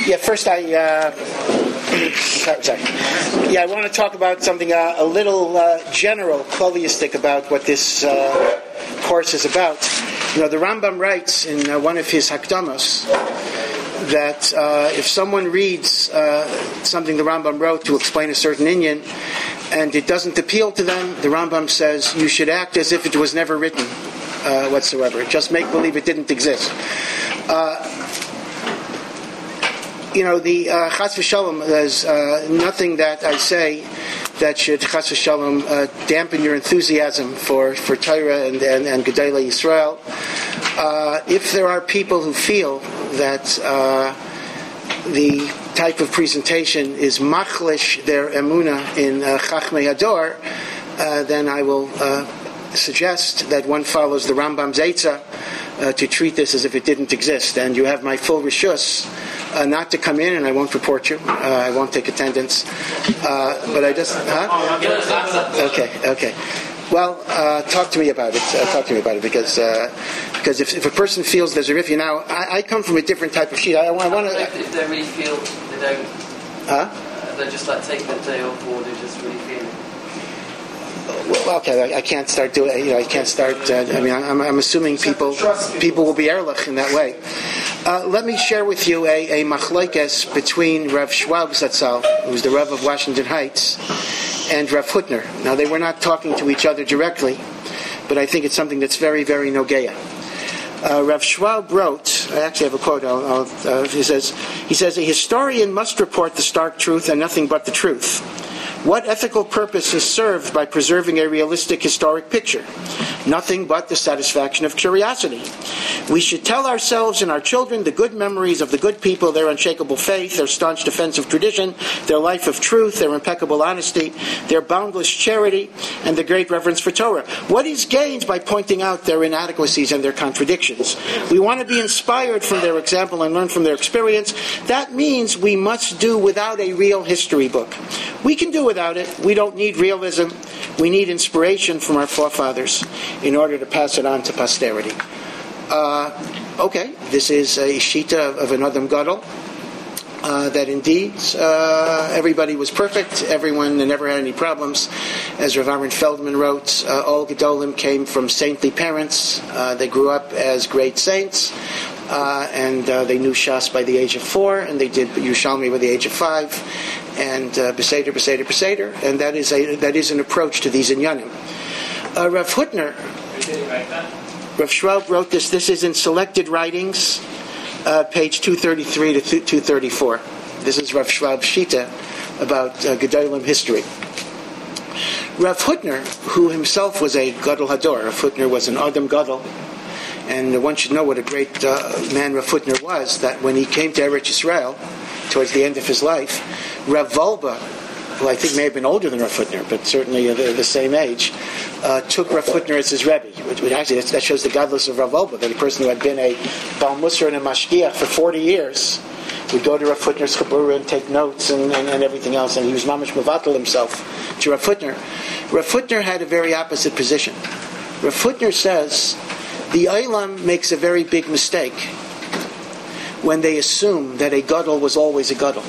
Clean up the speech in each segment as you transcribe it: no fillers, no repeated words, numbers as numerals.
First I want to talk about something a little general, Kloviistic, about what this course is about. The Rambam writes in one of his Hakdamos that if someone reads something the Rambam wrote to explain a certain inyan, and it doesn't appeal to them, the Rambam says you should act as if it was never written whatsoever. Just make believe it didn't exist. The Chas v'Shalom, there's nothing that I say that should Chas v'Shalom dampen your enthusiasm for Torah and Gedolei Yisrael. If there are people who feel that the type of presentation is machlish their emuna in Chachmei Hador, then I will suggest that one follows the Rambam's Eitzah to treat this as if it didn't exist. And you have my full reshus not to come in, and I won't report you. I won't take attendance. But I just... Okay. Well, talk to me about it. Because if a person feels there's a rifya now, I come from a different type of sheet. I want to... If they really feel they don't... They just take the day off, or they just really feel it. Well, okay, I can't start doing. I can't start. I'm assuming people will be erlich in that way. Let me share with you a machlokes between Rav Schwab Zatzal, who's the Rav of Washington Heights, and Rav Hutner. Now, they were not talking to each other directly, but I think it's something that's very, very nogeya. Rav Schwab wrote, I actually have a quote, he says, a historian must report the stark truth and nothing but the truth. What ethical purpose is served by preserving a realistic historic picture? Nothing but the satisfaction of curiosity. We should tell ourselves and our children the good memories of the good people, their unshakable faith, their staunch defense of tradition, their life of truth, their impeccable honesty, their boundless charity, and the great reverence for Torah. What is gained by pointing out their inadequacies and their contradictions? We want to be inspired from their example and learn from their experience. That means we must do without a real history book. We can do without it. We don't need realism. We need inspiration from our forefathers in order to pass it on to posterity. This is a shita of an Adam Gadol, that indeed everybody was perfect, everyone never had any problems. As Rav Aaron Feldman wrote, all Gedolim came from saintly parents. They grew up as great saints, and they knew Shas by the age of 4, and they did Yerushalmi by the age of 5, and Beseder, and that is an approach to these inyanim. Rav Hutner, Rav Schwab wrote this. This is in Selected Writings, page 233 to 234. This is Rav Schwab's shita about Gedolim history. Rav Hutner, who himself was a Gadol Hador, Rav Hutner was an Adam Gadol, and one should know what a great man Rav Hutner was, that when he came to Eretz Yisrael, towards the end of his life, Rav Wolbe, who I think may have been older than Rav Hutner, but certainly the same age, took Rav Hutner as his Rebbe, which actually that shows the godless of Rav Wolbe, that a person who had been a Baal Musar and a Mashgiach for 40 years would go to Rav Hutner's Chabura and take notes and everything else, and he was mamash mevatel himself to Rav Hutner. Rav Hutner had a very opposite position. Rav Hutner says the Olam makes a very big mistake when they assume that a Gadol was always a Gadol.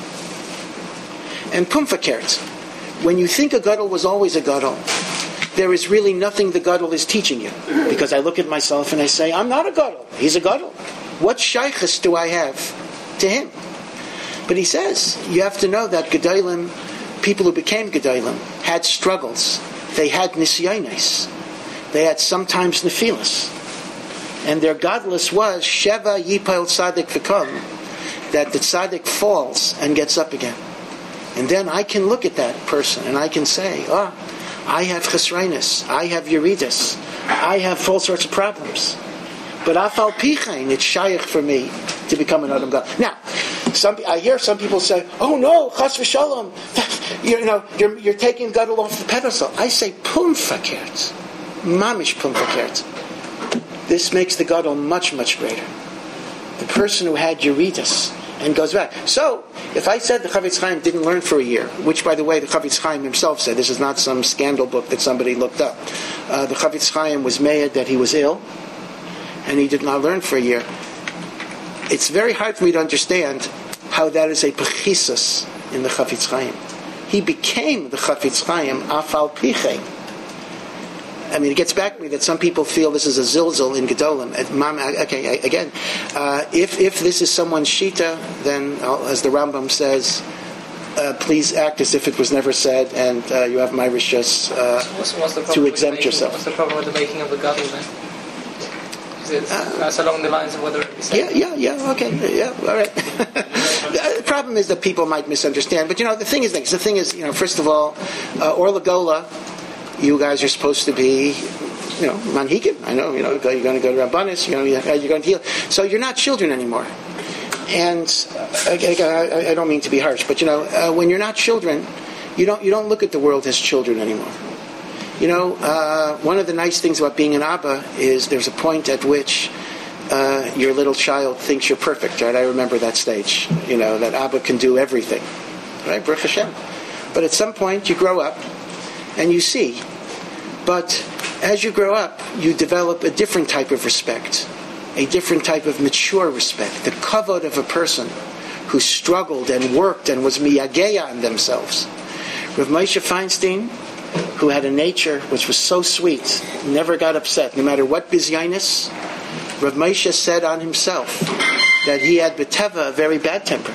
And Pumfakert, when you think a Gadol was always a Gadol, there is really nothing the Gadol is teaching you. Because I look at myself and I say, I'm not a Gadol. He's a Gadol. What shaykhus do I have to him? But he says, you have to know that Gedolim, people who became Gedolim, had struggles. They had nisyonos. They had sometimes nephilas. And their godless was Sheva Yipal Tzaddik V'Kom, that the Tzaddik falls and gets up again. And then I can look at that person and I can say, I have chesroinus, I have yeridas, I have all sorts of problems. But afal pichain, it's shaykh for me to become an Adam God. Now, I hear some people say, "Oh no, chas v'shalom, you're taking Gadol off the pedestal." I say, "Pum fakert, mamish pum fakert." This makes the Gadol much, much greater. The person who had yeridas and goes back. So, if I said the Chavetz Chaim didn't learn for a year, which, by the way, the Chavetz Chaim himself said, this is not some scandal book that somebody looked up. The Chavetz Chaim was mad that he was ill, and he did not learn for a year. It's very hard for me to understand how that is a pechisus in the Chafetz Chaim. He became the Chafetz Chaim afal piche. I mean, it gets back to me that some people feel this is a zilzal in Gedolim. Okay, again, if this is someone's shita, then, as the Rambam says, please act as if it was never said, and you have my rishus to exempt yourself. What's the problem with the making of the Gadol then? That's along the lines of whether it be said. Okay, all right. The problem is that people might misunderstand, but the thing is, first of all, Or Lagola, you guys are supposed to be, manhikim. I know, you're going to go to Rabbanis, you're going to heal. So you're not children anymore. And I don't mean to be harsh, but when you're not children, you don't look at the world as children anymore. One of the nice things about being an Abba is there's a point at which your little child thinks you're perfect, right? I remember that stage, that Abba can do everything, right? Baruch Hashem. But at some point you grow up and you see. But as you grow up, you develop a different type of respect, a different type of mature respect, the kavod of a person who struggled and worked and was miyageya on themselves. Rav Moshe Feinstein, who had a nature which was so sweet, never got upset, no matter what bizyainis, Rav Moshe said on himself that he had beteva a very bad temper.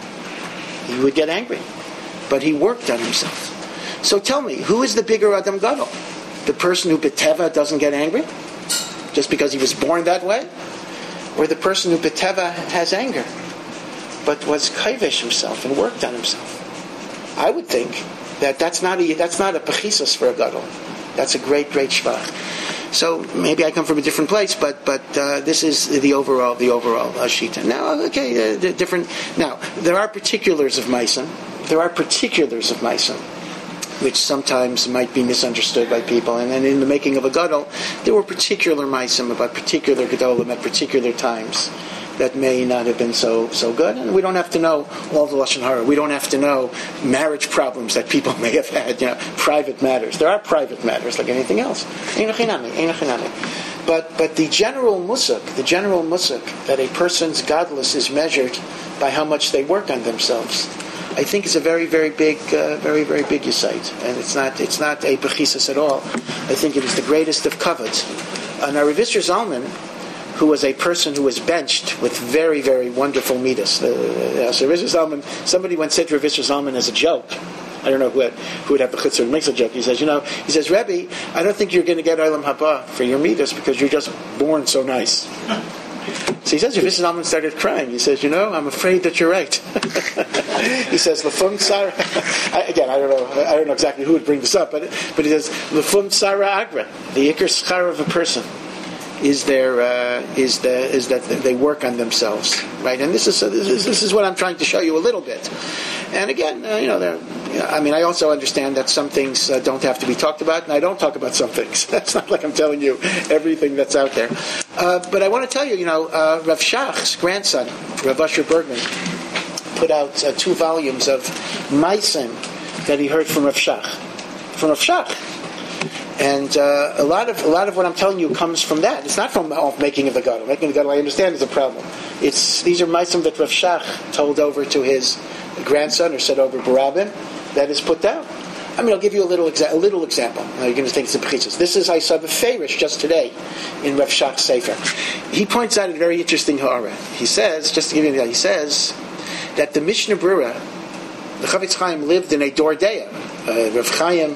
He would get angry, but he worked on himself. So tell me, who is the bigger Adam Gadol? The person who beteva doesn't get angry just because he was born that way? Or the person who beteva has anger but was kaivesh himself and worked on himself? I would think that's not a pechisus for a gadol. That's a great shvach. So maybe I come from a different place, but this is the overall shita. Now, different. Now there are particulars of Meisim. Which sometimes might be misunderstood by people. And then in the making of a gadol, there were particular Meisim about particular gadolim at particular times that may not have been so good. And we don't have to know all the Lashon Hara. We don't have to know marriage problems that people may have had, private matters. There are private matters like anything else. But the general musuk that a person's gadlus is measured by how much they work on themselves, I think it's a very, very big yesait, and it's not a pechisus at all. I think it is the greatest of kavod. Now, Rav Yisrael Zalman, who was a person who was benched with very, very wonderful midas. So Rav Yisrael Zalman, somebody once said to Rav Yisrael Zalman as a joke, I don't know who would have the chutzpah and makes a joke. He says, Rebbe, I don't think you're going to get Olam Haba for your midas because you're just born so nice. So he says, Rav Yisrael Zalman started crying. He says, I'm afraid that you're right. He says, L'fum tzara. Again, I don't know exactly who would bring this up, but he says, L'fum tzara agra. The ikar schar of a person is that they work on themselves, right? And this is what I'm trying to show you a little bit. And again, I also understand that some things don't have to be talked about, and I don't talk about some things. That's not like I'm telling you everything that's out there. But I want to tell you, Rav Shach's grandson, Rav Asher Bergman, put out 2 volumes of Meisim that he heard from Rav Shach. And a lot of what I'm telling you comes from that. It's not from making of the gadol. Making of the gadol, I understand, is a problem. These are Meisim that Rav Shach told over to his grandson, or said over Barabin, that is put down. I'll give you a little example. Now you're going to think it's a pechisus. This is, I saw the Farish just today in Rav Shach's Sefer. He points out a very interesting ha'ara. He says, just to give you an idea, he says that the Mishnah Brura, the Chafetz Chaim lived in a Dordeya. Rav Chaim,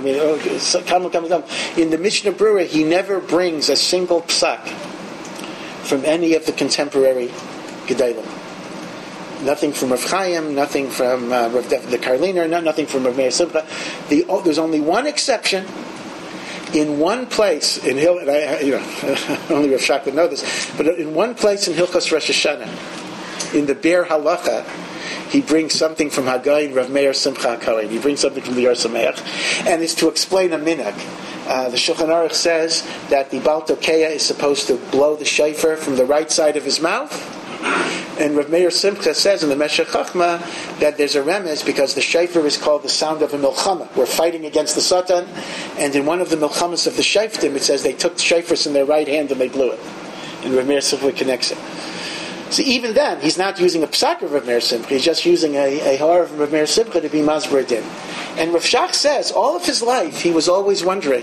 in the Mishnah Brura, he never brings a single psak from any of the contemporary Gedolim. Nothing from Rav Chaim, nothing from the Karliner, nothing from Rav Meir Simcha. There's only one exception. In one place in only Rav Shach would know this, but in one place in Hilchos Rosh Hashanah, in the Be'er Halacha, he brings something from Haggai, Rav Meir Simcha HaKohen. He brings something from the Yar Sameach, and it's to explain a minhag. The Shulchan Aruch says that the Baal Tokeya is supposed to blow the shofar from the right side of his mouth, and Rav Meir Simcha says in the Meshech Chachma that there's a remez because the shofar is called the sound of a milchama. We're fighting against the Satan, and in one of the milchamas of the shoftim it says they took the shofars in their right hand and they blew it. And Rav Meir Simcha connects it. So even then, he's not using a psak of Rav Meir Simcha. He's just using a har of Rav Meir Simcha to be masber din. And Rav Shach says all of his life he was always wondering,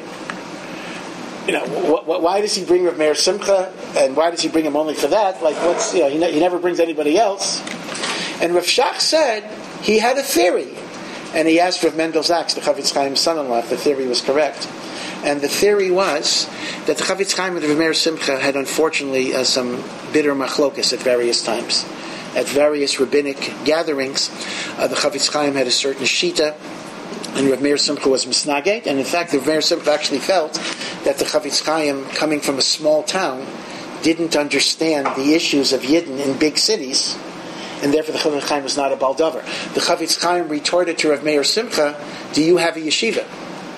why does he bring Rav Meir Simcha, and why does he bring him only for that? Like, he never brings anybody else. And Rav Shach said he had a theory, and he asked Rav Mendel Zaks, the Chavetz Chaim's son-in-law, if the theory was correct. And the theory was that the Chavetz Chaim and the Rav Meir Simcha had unfortunately some bitter machlokas at various times. At various rabbinic gatherings, the Chavetz Chaim had a certain shita, and Rav Meir Simcha was misnaged. And in fact, the Rav Meir Simcha actually felt that the Chavetz Chaim, coming from a small town, didn't understand the issues of Yidden in big cities, and therefore the Chavetz Chaim was not a baldover. The Chavetz Chaim retorted to Rav Meir Simcha, "Do you have a yeshiva?"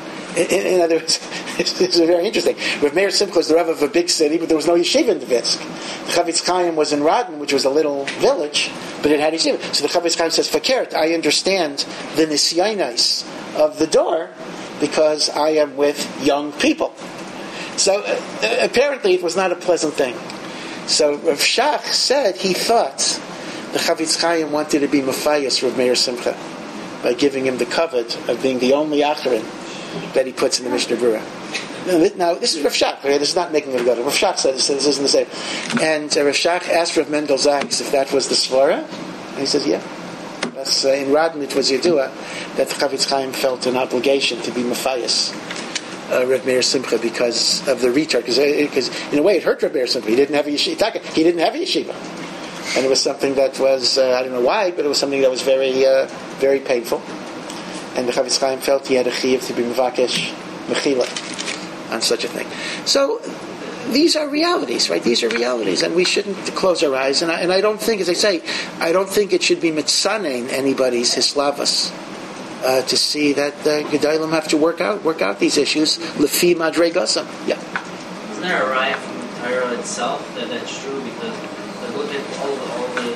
In other words, this is very interesting. Rav Meir Simcha was the Rav of a big city, but there was no yeshiva in Dvitsk. The Chavetz Chaim was in Radin, which was a little village, but it had yeshiva. So the Chavetz Chaim says, "Fakert, I understand the nisyainais of the door because I am with young people." So apparently it was not a pleasant thing. So Rav Shach said he thought the Chavetz Chaim wanted to be mafayas Rav Meir Simcha by giving him the kavod of being the only acharon that he puts in the Mishnah Berurah. Now, this is Rav Shach. Okay? This is not making it good. Rav Shach said this isn't the same. And Rav Shach asked Rav Mendel Zaks if that was the svara, and he says, yeah. That's, in Radin it was Yedua that the Chavetz Chaim felt an obligation to be mafayas Rav Meir Simcha because of the retard. Because in a way it hurt Rav Meir Simcha. He didn't have a yeshiva. He didn't have a yeshiva. And it was something that was, I don't know why, but it was something that was very, very painful. And the Chavetz Chaim felt he had a chiyuv to be mevakesh mechila on such a thing. So these are realities, right? These are realities, and we shouldn't close our eyes. And I don't think, as I say, I don't think it should be mitzanein anybody's hislavas to see that Gedalim have to work out these issues lefi madrei gasam. Yeah. Isn't there a raya from the Torah itself that's true? Because look at all the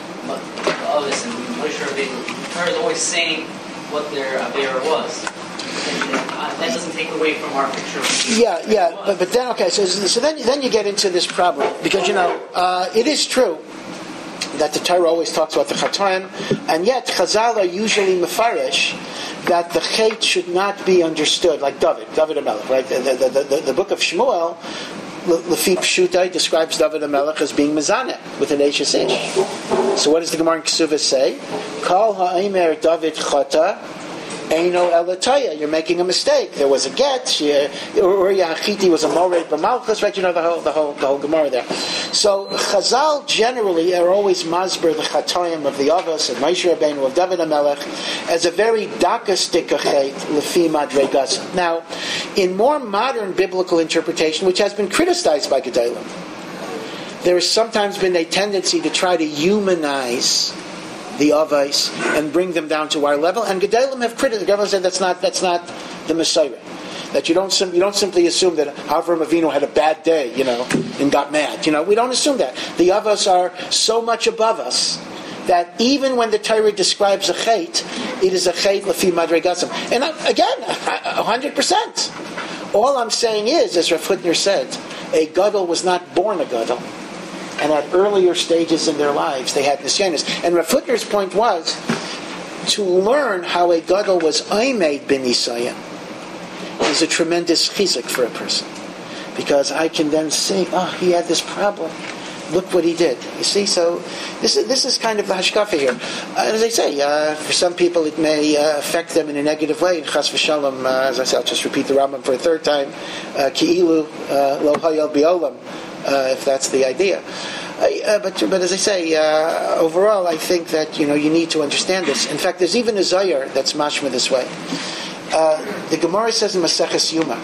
others and Moshe Rabbeinu. The Torah is always saying what their avera was. That doesn't take away from our picture. Yeah, but then okay. So then you get into this problem because it is true that the Torah always talks about the chatoim, and yet Chazal are usually mefarish that the chait should not be understood like David HaMelech, right? The book of Shmuel, Lefi Pshutai, describes David HaMelech as being mezaneh with an Eishes Ish. So what does the Gemara in Kesuvah say? Kol ha'omer David chata eino elataya. You're making a mistake. There was a get. Uriah Achiti was a mored b'malchus. Right? The whole Gemara there. So Chazal generally are always masber the chatoyim of the Avos and Moshe Rabbeinu of David HaMelech as a very dakastik achet lefi madrei gasam. Now, in more modern biblical interpretation, which has been criticized by Gedalim, there has sometimes been a tendency to try to humanize the Avos and bring them down to our level. And Gedalim have criticized. Gedalim said that's not the Messiah. That you don't simply assume that Avram Avinu had a bad day, and got mad. We don't assume that. The Avos are so much above us that even when the Torah describes a chait, it is a chait lefi madrei gasam. And again, 100%. All I'm saying is, as Rav Hutner said, a gadol was not born a gadol. And at earlier stages in their lives, they had nisyanis. And Rav Hutner's point was to learn how a gadol was oimed b'nisayan is a tremendous chizuk for a person, because I can then say, he had this problem. Look what he did. You see, so this is kind of the hashkafa here. As I say, for some people it may affect them in a negative way. In Chas v'Shalom, as I say, I'll just repeat the Rambam for a third time. Ki'ilu lo hayal bi'olam, if that's the idea. But as I say, overall, I think that you need to understand this. In fact, there's even a zayar that's mashma this way. The Gemara says in Maseches Yuma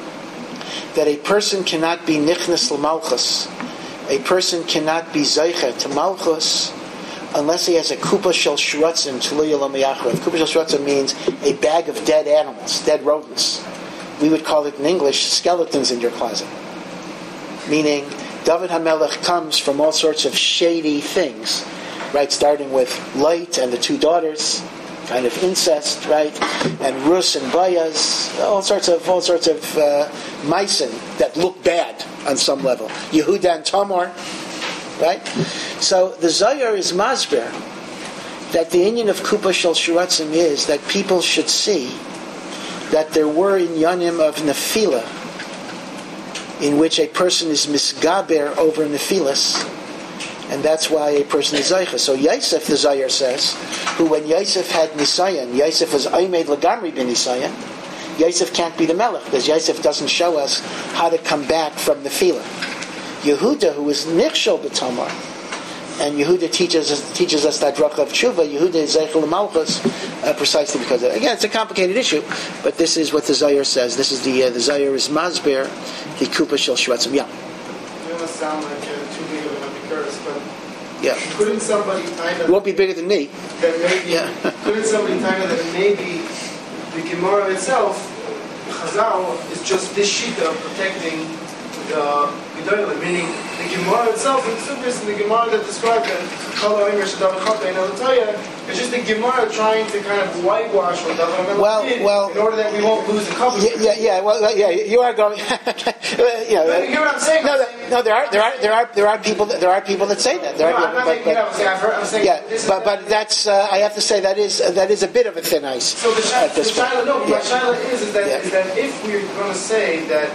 that a person cannot be nichnas l'malchus. A person cannot be zeicha to malchus unless he has a kupa shel shratzim tluya lo miyachrav. Kupa shel shratzim means a bag of dead animals, dead rodents. We would call it in English skeletons in your closet. Meaning, David HaMelech comes from all sorts of shady things, right? Starting with Light and the two daughters, kind of incest, right? And Rus and Bayaz, all sorts of Maisen that look bad on some level. Yehuda and Tamar, Right? So the Zohar is masber that the inyan of Kupa Shel Shiratzim is that people should see that there were inyanim of nefila in which a person is misgaber over nefilas, and that's why a person is Zaycha. So Yosef, the Zohar says, who when Yosef had Nisayan, Yosef was Aymed Lagamri bin Nisayan, Yosef can't be the Melech, because Yosef doesn't show us how to come back from nefila. Yehuda, who is Nichshel B'Tamar, and Yehuda teaches us that Drach of Tshuva, Yehuda is Zeichel Malchus, precisely because of it. Again, it's a complicated issue, but this is what the Zohar says. This is the Zohar is Masber, the Kupa Shel Shvatzim. Yeah. You must sound like too big of an Epicurus, but yeah. Couldn't somebody kind of... It won't be bigger than me. That maybe, yeah. Couldn't somebody kind of that maybe the Gemara itself, Chazal, is just this sheet of protecting the Gedolim, meaning the Gemara itself, in the Gemara that describes it, it's just the Gemara trying to kind of whitewash what David did in order that we won't lose the cover. Yeah. You are going. You hear what I'm saying? No. There are people that say that. I'm saying. Yeah, but that's. I have to say that is a bit of a thin ice. So the shaila is that if we're going to say that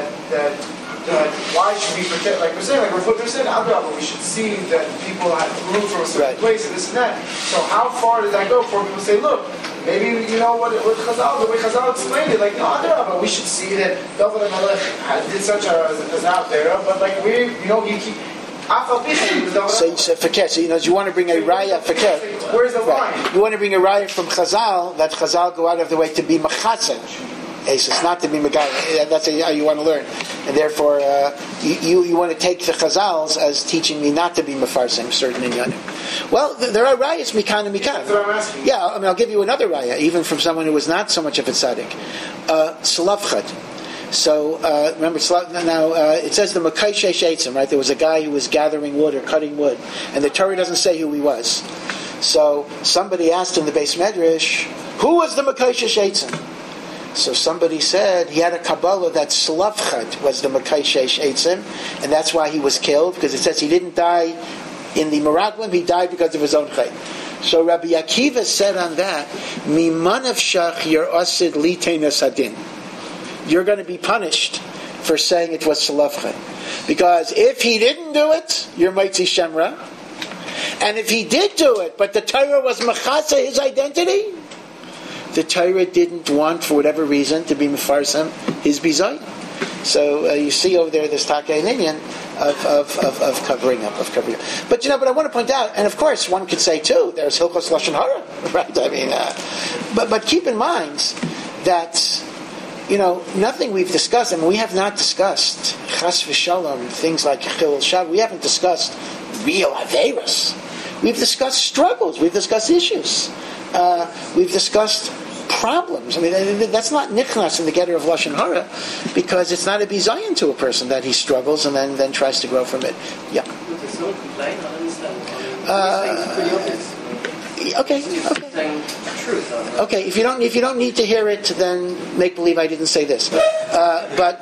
why should we protect? Like we're saying, we're saying, we should see that people have moved from a certain place and this and that. So how far does that go? For people to say, look, maybe what Chazal, the way Chazal explained it, but we should see that David HaMelech did such as out there, but he keep. So you want to bring a raya for where's the line? You want to bring a raya from Chazal that Chazal go out of the way to be machasen. It's not to be Megal. That's how you want to learn, and therefore you want to take the Chazals as teaching me not to be mefarsim certain inyanim. Well, there are rayas mikan and mikan. That's what I'm asking. Yeah, I'll give you another raya, even from someone who was not so much of a tzaddik. Slavchad. So remember, now it says the Makai Sheitzim, right? There was a guy who was gathering wood or cutting wood, and the Torah doesn't say who he was. So somebody asked in the Beis Medrash, who was the Makai Sheitzim? So somebody said he had a Kabbalah that Slavchad was the Makai Sheitzim, and that's why he was killed, because it says he didn't die in the Meraglim, he died because of his own chayt. So Rabbi Akiva said on that, Mimanavshach yer asid liteina sadin. You're going to be punished for saying it was Slavchad. Because if he didn't do it, you're Maitzi Shemra. And if he did do it, but the Torah was Machasa, his identity, the Torah didn't want, for whatever reason, to be Mefarsam his Bizay. So you see over there this Takei Ninyan of covering up. But but I want to point out, and of course one could say too, there's Hilchos Lashon Hara, right? I mean, but keep in mind that nothing we've discussed, we have not discussed Chas v'Shalom, things like Chilul Shav. We haven't discussed real Averos. We've discussed struggles. We've discussed issues. We've discussed problems. That's not nichnas in the getter of Lashon Hara, because it's not a bizayon to a person that he struggles and then tries to grow from it. Yeah. There's no complaint, I understand. Okay. Okay. If you don't need to hear it, then make believe I didn't say this. But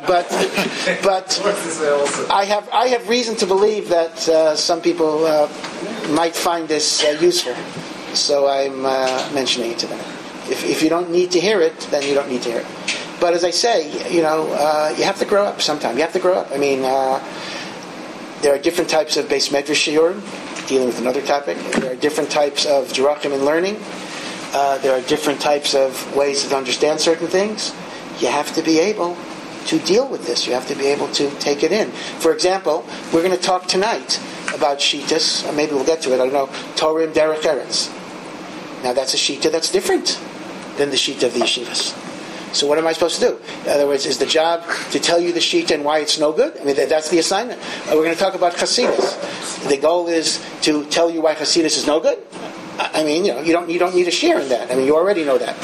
I have reason to believe that some people might find this useful. So I'm mentioning it to them. If you don't need to hear it, then you don't need to hear it. But as I say, you have to grow up sometime. You have to grow up. There are different types of Beis Medrash shiurim, dealing with another topic. There are different types of Jerachim in learning. There are different types of ways to understand certain things. You have to be able to deal with this. You have to be able to take it in. For example, we're going to talk tonight about Shitas, or maybe we'll get to it, I don't know, Torim Derech Eretz. Now that's a Shita that's different than the Shita of the Yeshivas. So what am I supposed to do? In other words, is the job to tell you the Shita and why it's no good? That's the assignment. We're going to talk about Chasidus. The goal is to tell you why Chasidus is no good? You don't need a share in that. You already know that.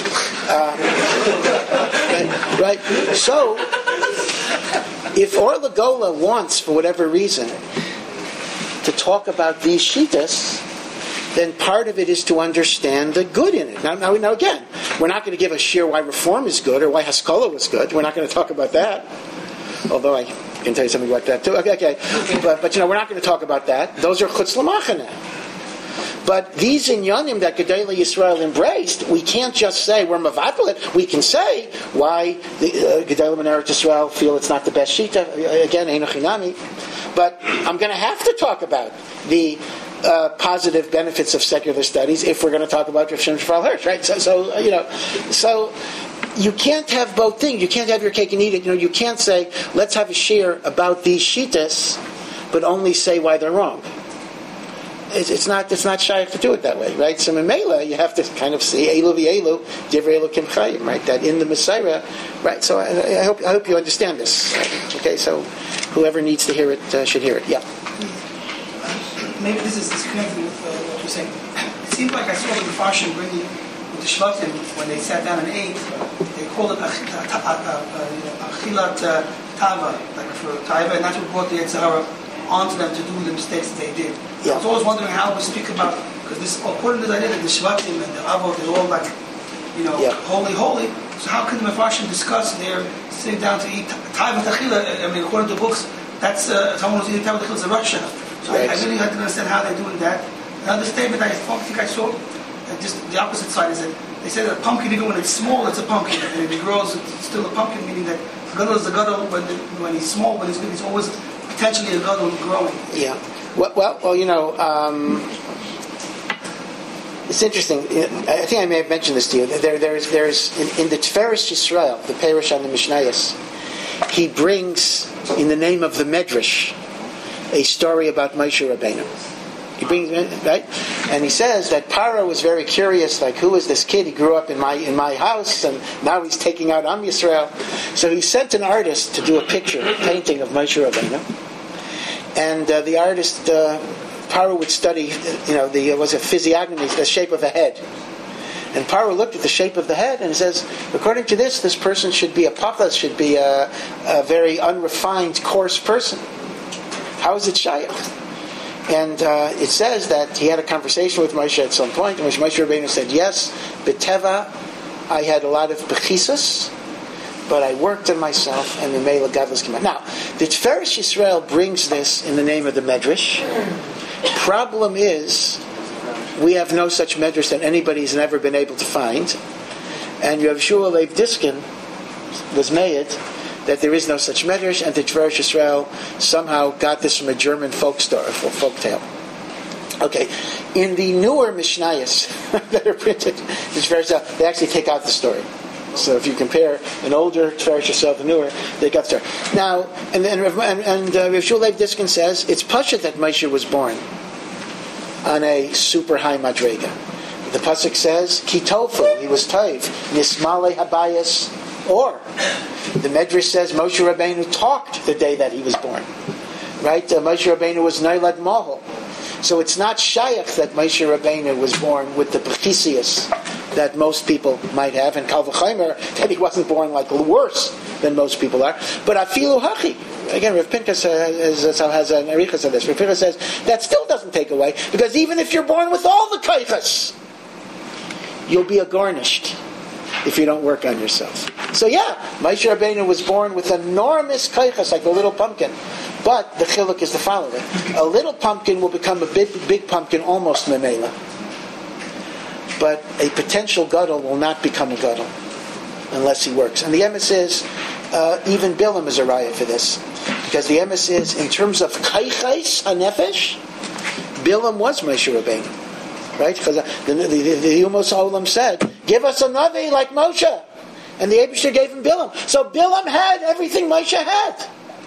Right? So, if Orla Gola wants, for whatever reason, to talk about these Shitas, then part of it is to understand the good in it. Now again, we're not going to give a share why Reform is good or why Haskalah was good. We're not going to talk about that. Although I can tell you something about that too. Okay. But we're not going to talk about that. Those are chutz l'machane. But these inyanim that Gedolei Yisrael embraced, we can't just say we're mavatal it. We can say why the Gedolei Eretz Yisrael feel it's not the best shita. Again, eino chinami. But I'm going to have to talk about the positive benefits of secular studies if we're going to talk about Rav Shimon Raphael Hirsch, right? So you can't have both things. You can't have your cake and eat it. You can't say let's have a share about these shitas, but only say why they're wrong. It's not shaykh to do it that way, right? So in Mela, you have to kind of see Elu v'Elu, Divrei Elokim Chayim, right? That in the Messiah, right? So I hope you understand this. Okay, so whoever needs to hear it should hear it. Yeah. Maybe this is connected with what you're saying. It seems like I saw the Mepharshim bringing with the Shvatim when they sat down and ate. They called it achilat tava, like for taiva, and that's what brought the Yetzer Hara onto them to do the mistakes that they did. Yeah. I was always wondering how we speak about, because this, according to the idea that the Shvatim and the Avot is all like, holy. So how can the Mepharshim discuss their sitting down to eat taiva tachila? I mean, according to the books, that's someone who's eating taiva tachila is a Russian. So right. I really had to understand how they're doing that. Another statement I think I saw, just the opposite side, is that they say that a pumpkin, even when it's small, it's a pumpkin, and if it grows, it's still a pumpkin, meaning that gadol is a gadol when he's small, but he's always potentially a gadol growing. Yeah. Well, it's interesting. I think I may have mentioned this to you. There's in the Tiferes Yisrael, the Perush on the Mishnayos, he brings in the name of the Medrash a story about Moshe Rabbeinu. He brings right, and he says that Paro was very curious, like, who is this kid? He grew up in my house, and now he's taking out Am Yisrael. So he sent an artist to do a painting of Moshe Rabbeinu, and the artist Paro would study, there was a physiognomy, the shape of a head. And Paro looked at the shape of the head and says, according to this person should be a pachas, should be a very unrefined, coarse person. How is it shaykh? And it says that he had a conversation with Moshe at some point, in which Moshe Rabbeinu said, yes, b'teva, I had a lot of bechisus, but I worked on myself, and the Mela Gadlus came out. Now, the Tiferes Yisrael brings this in the name of the Medrash. Problem is, we have no such Medrash that anybody's never been able to find, and Yehoshua Leib Diskin was made that there is no such Medrash, and the Tiferes Yisrael somehow got this from a German folk tale. Okay, in the newer Mishnayos that are printed, the Tiferes Yisrael, they actually take out the story. So if you compare an older Tiferes Yisrael to newer, they got the story. Now, and Yehoshua Leib Diskin says it's Pashat that Moshe was born on a super high madrega. The pasuk says Kitofu, he was Taiv, Nismale Habayas. Or, the Medrash says Moshe Rabbeinu talked the day that he was born. Right? Moshe Rabbeinu was Noilad Mahol. So it's not shaykh that Moshe Rabbeinu was born with the bechisius that most people might have, and Kal v'chaimer that he wasn't born like worse than most people are. But afilu hachi. Again, Rav Pinchas has an arichas on this. Rav Pinchas says that still doesn't take away, because even if you're born with all the kaichas, you'll be garnished if you don't work on yourself. So yeah, Moshe Rabbeinu was born with enormous kaichas, like a little pumpkin. But the chiluk is the following: a little pumpkin will become a big pumpkin almost memela. But a potential gadol will not become a gadol unless he works. And the emes is, even Bilam is a raya for this, because the emes is, in terms of kaichas hanefesh, Bilam was Moshe Rabbeinu. Right? Because the Yumos Olam said, give us a Navi like Moshe. And the Eibusher gave him Bilam. So Bilam had everything Moshe had.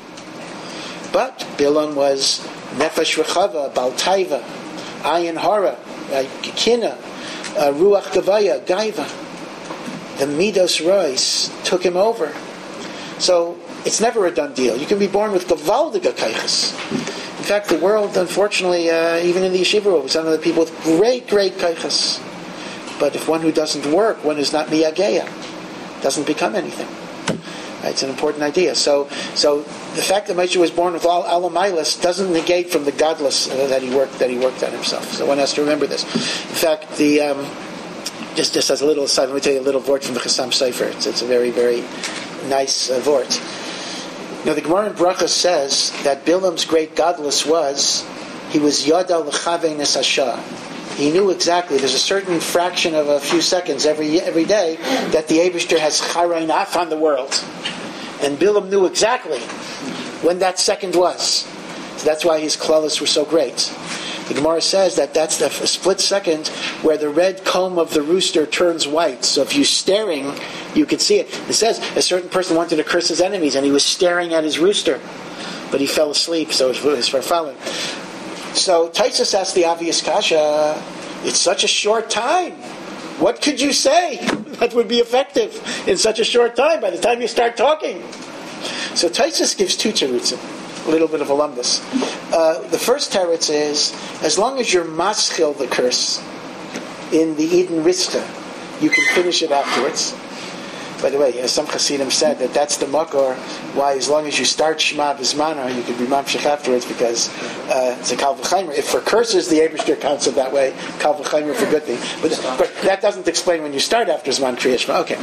But Bilam was Nefesh Rechava, Bal Taiva, Ayin Hara, Kina, Ruach Gavaya, Gaiva. The Midos Rois took him over. So it's never a done deal. You can be born with Gavaldiga Kaichas. In fact, the world, unfortunately, even in the yeshiva, was some of the people with great kaichas. But if one who doesn't work, one who's not miyageya, doesn't become anything. Right? It's an important idea. So the fact that Moshe was born with all alamailas doesn't negate from the godless that he worked on himself. So one has to remember this. In fact, just as a little aside, let me tell you a little vort from the Chassam Sofer. It's a very, very nice vort. Now the Gemara in Bracha says that Bilam's great godless was, he was Yada L'Chavei Nesasha. He knew exactly, there's a certain fraction of a few seconds every day that the Eibishter has Charain Af on the world. And Bilam knew exactly when that second was. So that's why his klalos were so great. The Gemara says that that's the split second where the red comb of the rooster turns white. So if you're staring, you can see it. It says a certain person wanted to curse his enemies and he was staring at his rooster. But he fell asleep, so it was for following. So Taisus asked the obvious kasha, it's such a short time. What could you say that would be effective in such a short time by the time you start talking? So Taisus gives two terutzim. A little bit of a lumbus. The first teretz is, as long as you're maschil the curse in the Eden Rizcha, you can finish it afterwards. By the way, some Hasidim said that that's the makor why, as long as you start Shema B'zmana, you can be mamshich afterwards, because it's a kal v'chaimer. If for curses the Eibishter counts it that way, kal v'chaimer for good thing. But that doesn't explain when you start after Zman Kriyat Shema. Okay.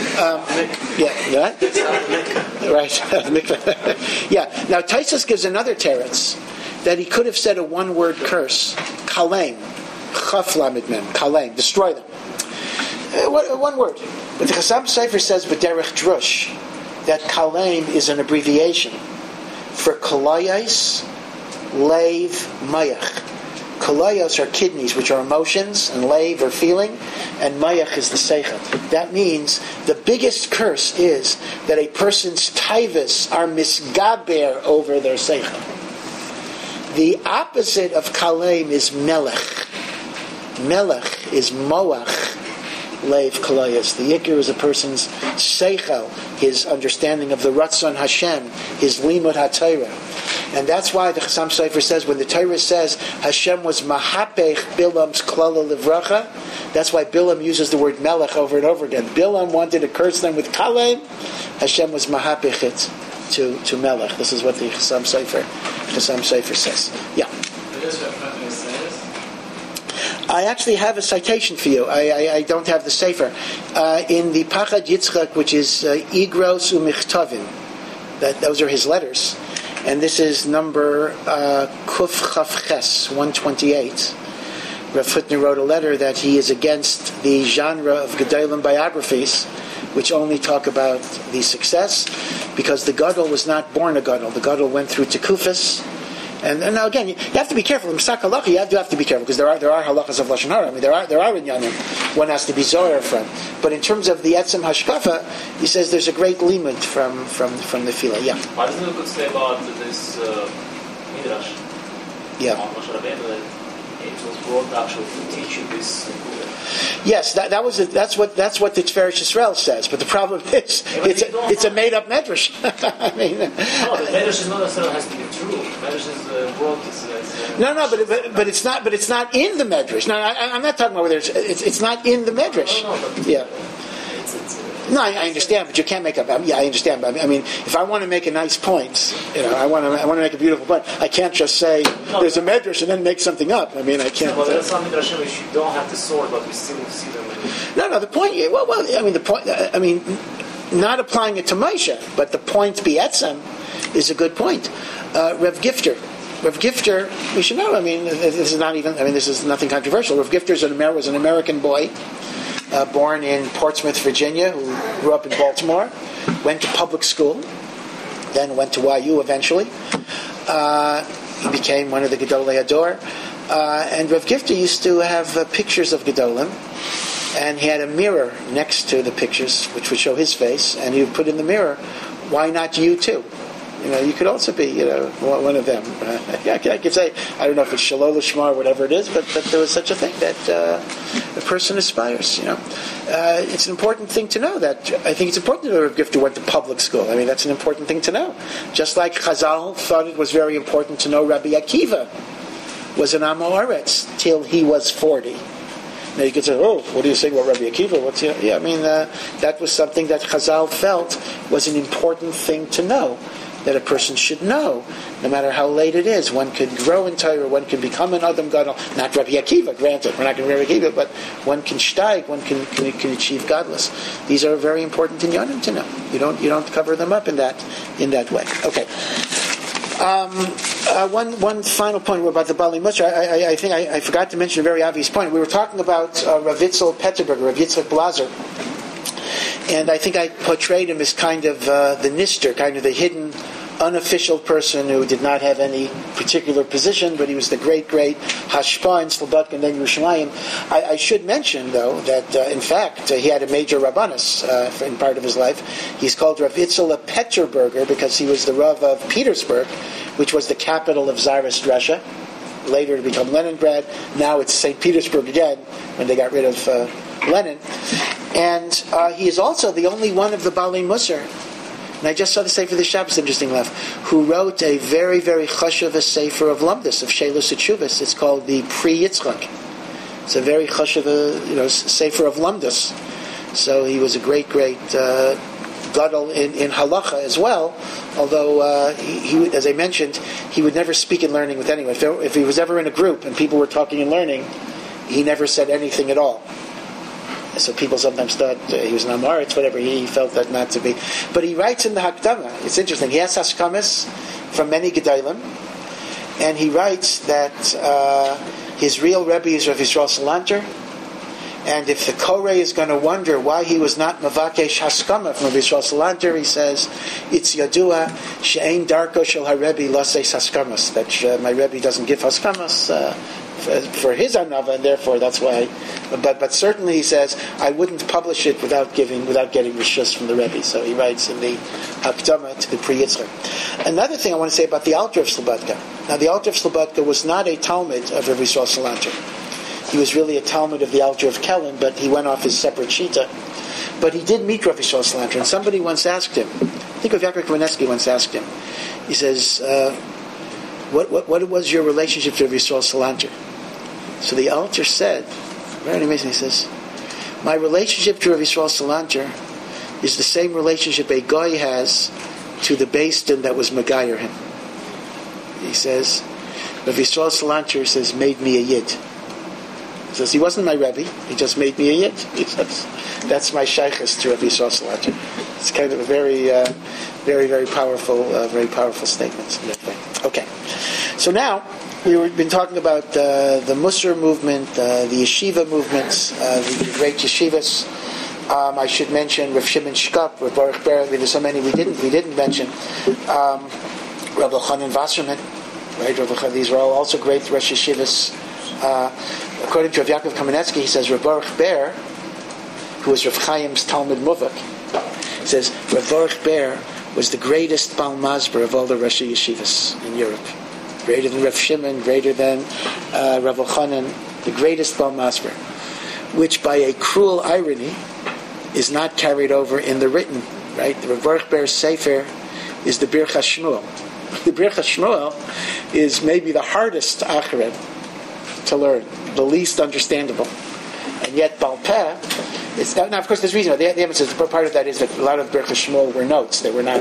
Right. Yeah. Now Taisus gives another teretz that he could have said a one-word curse, kalem, chaf lamed mem, kalem, destroy them. One word. But the Chassam Sofer says, B'derech Drush, that Kalem is an abbreviation for Kalayos, Leiv, Mayach. Kalayos are kidneys, which are emotions, and Leiv are feeling, and Mayach is the Seichel. That means the biggest curse is that a person's taivas are misgaber over their Seichel. The opposite of Kalem is Melech. Melech is Moach, Leiv Kalayas. The Yikr is a person's Seichel, his understanding of the Ratzon Hashem, his Limud HaTorah. And that's why the Chassam Sofer says, when the Torah says Hashem was Mahapech Bilam's Klala Livracha, that's why Bilam uses the word Melech over and over again. Bilam wanted to curse them with Kalem, Hashem was Mahapech it to Melech. This is what the Chassam Sofer says. Yeah. I actually have a citation for you. I don't have the sefer. In the Pachad Yitzchak, which is Igros Umichtavim, those are his letters. And this is number Kuf Chaf Ches, 128. Rav Hutner wrote a letter that he is against the genre of Gedolim biographies, which only talk about the success, because the Gadol was not born a Gadol. The Gadol went through Tekufis. And now again, you have to be careful. In Psak Halacha, you have to be careful, because there are halachas of Lashon Hara. I mean, there are inyanim one has to be zohar from. But in terms of the etzem hashkafa, he says there's a great limud from the Fila. Yeah. Why doesn't it good say about this midrash? Yeah. Moshe Rabbeinu, that angels brought actually to teach you this. Yes, that's what the Tiferes Yisrael says. But the problem is, it's a made up medrash. I mean, no, the medrash is not necessarily has to be true. Medrash is brought as no, but it's not. But it's not in the medrash. No, I'm not talking about whether it's not in the medrash. No, yeah. No, I understand, but you can't make up. Yeah, I understand, but I mean, if I want to make a nice point, I want to make a beautiful point. I can't just say there's a medrash and then make something up. I mean, I can't. Well, there's some midrashim which you don't have to sort, but we still see them. No. The point. Well. I mean, the point. I mean, not applying it to Moshe, but the point be'etzem is a good point. Rev Gifter, we should know. I mean, this is not even. I mean, this is nothing controversial. Rev Gifter was an American boy. Born in Portsmouth, Virginia, who grew up in Baltimore, went to public school, then went to YU eventually. He became one of the Gedolei Hador. And Rav Gifter used to have pictures of Gedolim, and he had a mirror next to the pictures, which would show his face, and he would put in the mirror, "Why not you too? You could also be, one of them." I could say, I don't know if it's Shalol Lishma or whatever it is, but there was such a thing that a person aspires. It's an important thing to know. That I think it's important to know Rav Gifter went to public school. I mean, that's an important thing to know. Just like Chazal thought it was very important to know Rabbi Akiva was an Am Haaretz till he was 40. Now you could say, what do you say about Rabbi Akiva? I mean, that was something that Chazal felt was an important thing to know. that a person should know, no matter how late it is. One could grow in Torah, one can become an Adam Gadol, not Rabbi Akiva, granted, we're not going to Rabbi Akiva, but one can steig, one can achieve godless. These are very important inyanim to know. You don't cover them up in that way. Okay. One final point about the Bali Musar. I think I forgot to mention a very obvious point. We were talking about Rav Itzel Petterberger, Rav Yitzchak Blazer, and I think I portrayed him as kind of the Nister, kind of the hidden, unofficial person who did not have any particular position, but he was the great Hashpa in Slobodka and then Yerushalayim. I should mention, though, that in fact he had a major Rabbanus in part of his life. He's called Rav Itzel Petterberger because he was the Rav of Petersburg, which was the capital of Tsarist Russia, later to become Leningrad. Now it's St. Petersburg again, when they got rid of Lenin. And he is also the only one of the Balei Musar, and I just saw the Sefer the Shabbos, interesting enough, who wrote a very, very chashuv Sefer of Lumdus, of Sheilus Tshuvos. It's called the Pri Yitzchak. It's a very chashuv, Sefer of Lumdus. So he was a great gadol in halacha as well, although he, as I mentioned, he would never speak in learning with anyone. If he was ever in a group and people were talking and learning, he never said anything at all. So people sometimes thought he was an Amoritz, whatever. He felt that not to be. But he writes in the Hakdama, it's interesting, he has Haskamas from many Gedalim, and he writes that his real Rebbe is Rav Yisrael Salanter, and if the Koreh is going to wonder why he was not Mavakesh Haskama from Rav Yisrael Salanter, he says, it's Yadua, She'ein Darko Shel HaRebbe Laseis Haskamas, that my Rebbe doesn't give Haskamas for his Anava, and therefore that's why. But certainly he says, I wouldn't publish it without getting Rishus from the Rebbe. So he writes in the Hakdama to the Pri Yitzchak. Another thing I want to say about the Alter of Slobodka. Now the Alter of Slobodka was not a Talmud of Rav Yisrael Salanter. He was really a Talmud of the Alter of Kellen, but he went off his separate shita. But he did meet Rav Yisrael Salanter, and somebody once asked him, I think Rav Yaakov Kamenetsky once asked him, he says, what was your relationship to Rav Yisrael Salanter? So the Alter said, very amazing, he says, my relationship to Rav Yisrael Salanter is the same relationship a guy has to the Beis Din that was Megayer him. He says, Rav Yisrael Salanter says, made me a Yid. He says, he wasn't my Rebbe, he just made me a Yid. He says, that's my shaykhus to Rav Yisrael Salanter. It's kind of a very, very powerful statement. Okay. So now, we've been talking about the Musar movement, the yeshiva movements, the great yeshivas. I should mention Rav Shimon Shkop, Rav Baruch Ber. There's so many we didn't mention. Rav Elchanan Wasserman, right? These are all also great Rosh Yeshivas. According to Rav Yaakov Kamenetsky, he says Rav Baruch Ber, who was Rav Chaim's Talmud Muvak, he says Rav Baruch Ber was the greatest Baal Masber of all the Rosh Yeshivas in Europe. Greater than Rav Shimon, greater than Rav Elchanan, the greatest Baal Masber, which by a cruel irony is not carried over in the written, right? The Rav Baruch Ber Sefer is the Birchas Shmuel. The Birchas Shmuel is maybe the hardest Acharon to learn, the least understandable. And yet Baal Peh, it's now of course there's reason. The evidence, part of that is that a lot of Birchas Shmuel were notes. They were not.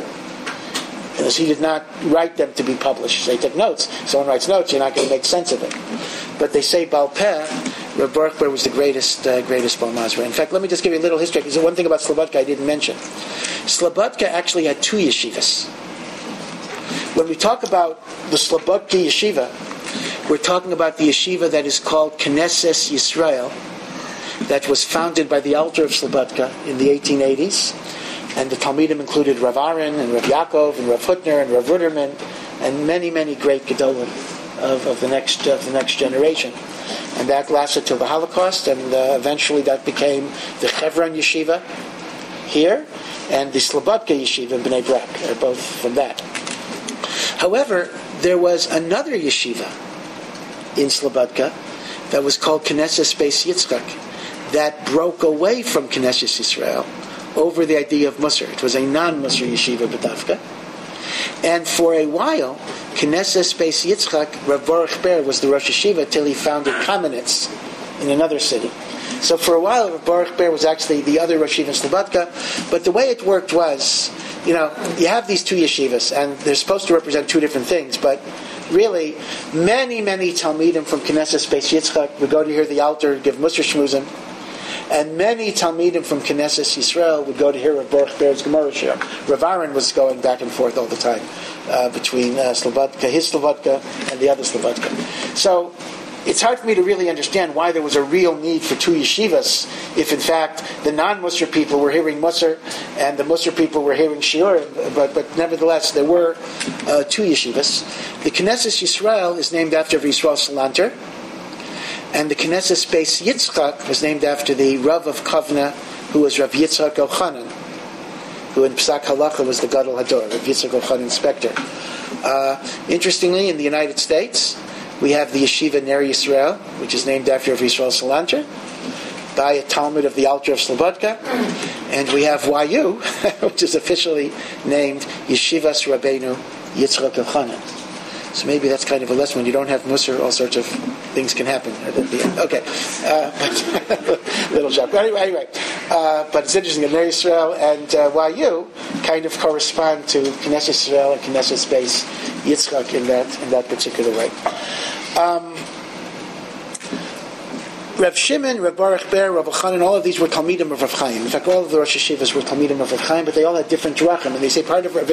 He did not write them to be published. They took notes. Someone writes notes, you're not going to make sense of it. But they say Baal Peh, Rav Baruch Ber was the greatest Baal Masber. In fact, let me just give you a little history. There's one thing about Slobodka I didn't mention. Slobodka actually had two yeshivas. When we talk about the Slobodka yeshiva, we're talking about the yeshiva that is called Knesset Yisrael, that was founded by the Alter of Slobodka in the 1880s. And the Talmidim included Rav Aaron and Rav Yaakov and Rav Hutner and Rav Ruderman and many, many great Gedolim of the next generation. And that lasted till the Holocaust, and eventually that became the Chevron Yeshiva here and the Slobodka Yeshiva in Bnei Brak. They're both from that. However, there was another yeshiva in Slobodka that was called Knesset Beis Yitzchak that broke away from Knesset Yisrael over the idea of Musar. It was a non-Musar yeshiva b'davka. And for a while, Knesset Beis Yitzchak, Rav Baruch Ber was the Rosh Yeshiva till he founded Kamenetz in another city. So for a while, Rav Baruch Ber was actually the other Rosh Yeshiva in Slobodka. But the way it worked was you have these two yeshivas, and they're supposed to represent two different things, but really, many Talmidim from Knesset Beis Yitzchak would go to hear the Alter give Musar Shmuzim, and many Talmidim from Knesset Yisrael would go to hear Rav Baruch Ber's Gemara Shir. Rav Aaron was going back and forth all the time between Slobodka, his Slobodka, and the other Slobodka. So it's hard for me to really understand why there was a real need for two yeshivas if, in fact, the non-Musar people were hearing Musar and the Musar people were hearing Shiur, but nevertheless, there were two yeshivas. The Knesset Yisrael is named after Yisrael Salanter, and the Knesset Beis Yitzchak was named after the Rav of Kovna, who was Rav Yitzchak Elchanan, who in Psak Halacha was the Gadol Hador, Rav Yitzchak Elchanan Inspector. Interestingly, in the United States, we have the Yeshiva Ner Yisrael, which is named after Rav Yisrael Salanter, by a Talmud of the Alter of Slobodka, and we have YU, which is officially named Yeshivas Rabbeinu Yitzchak Elchanan. So maybe that's kind of a lesson. When you don't have Musar, all sorts of things can happen. Okay. Little joke. Anyway. But it's interesting that Ner Yisrael and YU kind of correspond to Knesset Yisrael and Knesset Beis Yitzchak in that particular way. Rav Shimon, Rav Baruch Ber, Rav Elchanan, all of these were Talmidim of Rav Chaim. In fact, all of the Rosh Hashivas were Talmidim of Rav Chaim, but they all had different drachim. And they say part of Rav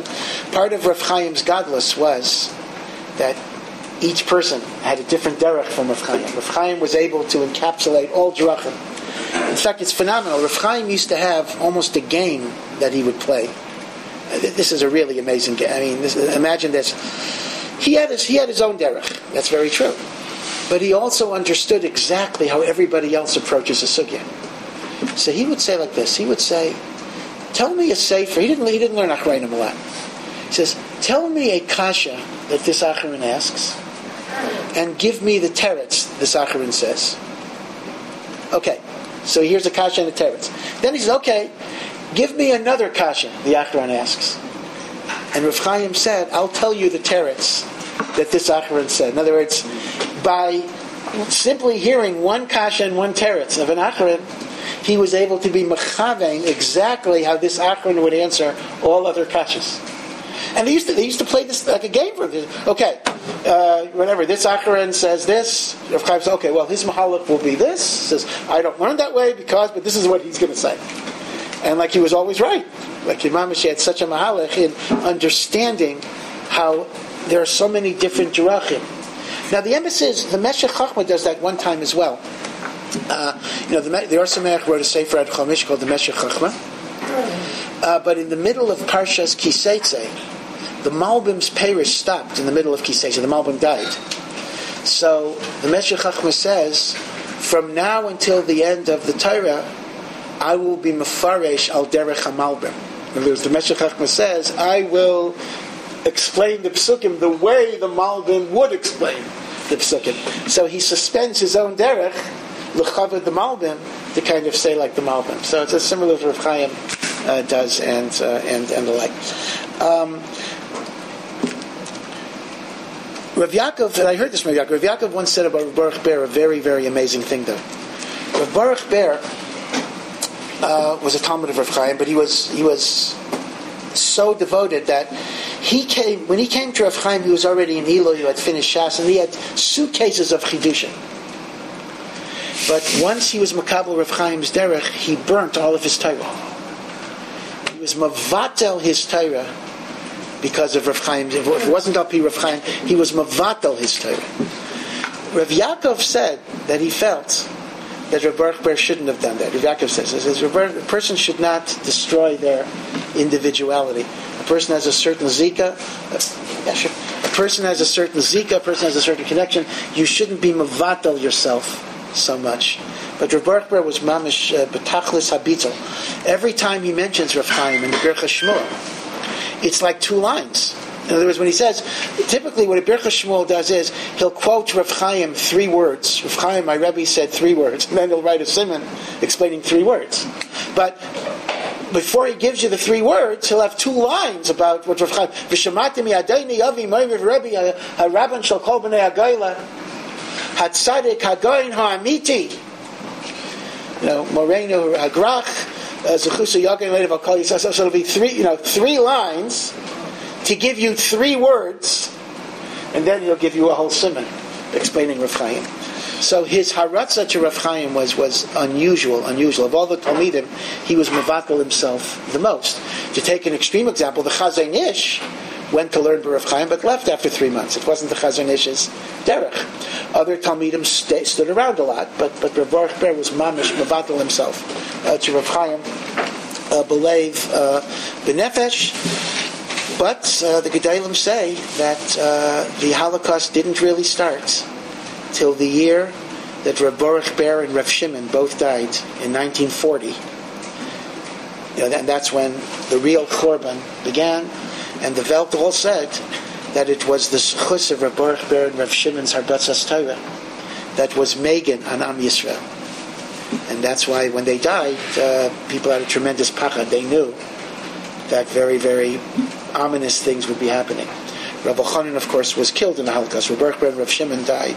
Chaim's gadlus was that each person had a different derech from Rav Chaim. Rav Chaim was able to encapsulate all drachim. In fact, it's phenomenal. Rav Chaim used to have almost a game that he would play. This is a really amazing game. I mean, imagine this. He had his own derech. That's very true. But he also understood exactly how everybody else approaches a sugya. So he would say like this. He would say, tell me a sefer. He didn't learn Achrayim a lot. He says, tell me a kasha that this Acharon asks, and give me the teretz this Acharon says. Okay, so here's a kasha and a teretz. Then he says, okay, give me another kasha the Acharon asks. And Rav Chaim said, I'll tell you the teretz that this Acharon said. In other words, by simply hearing one kasha and one teretz of an Acharon, he was able to be mechavein exactly how this Acharon would answer all other kashas. And they used to play this like a game for him. Okay, whatever, this Acharon says this, Rav Chaim says, okay, well, his mahalach will be this. Says, I don't learn that way but this is what he's going to say. And like he was always right. Like Imam Mashiach had such a mahalach in understanding how there are so many different drachim. Now the emphasis, the Meshech Chochmah does that one time as well. The Or Sameach wrote a sefer at Chomish called the Meshech Chochmah. But in the middle of Parshas Kiseitze, the Malbim's parish stopped in the middle of Kiseitze. The Malbim died. So the Meshech Chochmah says, from now until the end of the Torah, I will be mefaresh al derech hamalbim. In other words, the Meshech Chochmah says, I will explain the Psukim the way the Malbim would explain the Psukim. So he suspends his own derech, l'chavod the Malbim, to kind of say like the Malbim. So it's a similar to Rav Chaim does and the like. Rav Yaakov, and I heard this from Rav Yaakov once said about Rav Baruch Ber a very, very amazing thing though. Rav Baruch Ber was a Talmud of Rav Chaim, but he was so devoted that when he came to Rav Chaim, he was already in Elul, he had finished Shas, and he had suitcases of Chidushim. But once he was Makabel Rav Chaim's derech, he burnt all of his Torah. He was Mavatel his Torah because of Rav Chaim. If it wasn't up to Rav Chaim, he was Mavatel his Torah. Rav Yaakov said that he felt that Rav Baruch Ber shouldn't have done that. Rav Yaakov says a person should not destroy their individuality. A person has a certain zika. A person has a certain connection. You shouldn't be mavatal yourself so much. But Rav Baruch Ber was mamish betachlis habitel. Every time he mentions Rav Chaim in the Birchas Shmuel, it's like two lines. In other words, when he says, typically what a Birchas Shmuel does is, he'll quote Rav Chaim 3 words. Rav Chaim, my Rebbe, said 3 words. And then he'll write a siman explaining 3 words. But before he gives you the 3 words, he'll have 2 lines about what Rav Chaim, V'shamatim yadayni avi moiv Rebbe ha'rabban shal kol b'nei ha'gayla hatzadik ha'goyin ha'amiti Moreno ha'grach So it'll be three lines to give you 3 words, and then he'll give you a whole simon explaining Rav Chaim. So his haratzah to Rav Chaim was unusual. Of all the Talmidim, he was mevatel himself the most. To take an extreme example, the Chazon Ish went to learn by Rav Chaim, but left after 3 months. It wasn't the Chazon Ish's derech. Other Talmidim stood around a lot, but Rav Baruch Ber was mamish mevatel himself to Rav Chaim, belev benefesh. But the Gedolim say that the Holocaust didn't really start till the year that Rav Baruch Ber and Rav Shimon both died in 1940. That's when the real Chorban began, and the Welt all said that it was the Zechus of Rav Baruch Ber and Rav Shimon's Harbatzas Torah that was Megan on Am Yisrael. And that's why when they died, people had a tremendous pachad. They knew that very, very ominous things would be happening. Rav Elchanan, of course, was killed in the Holocaust. Rav Baruch Ber and Rav Shimon died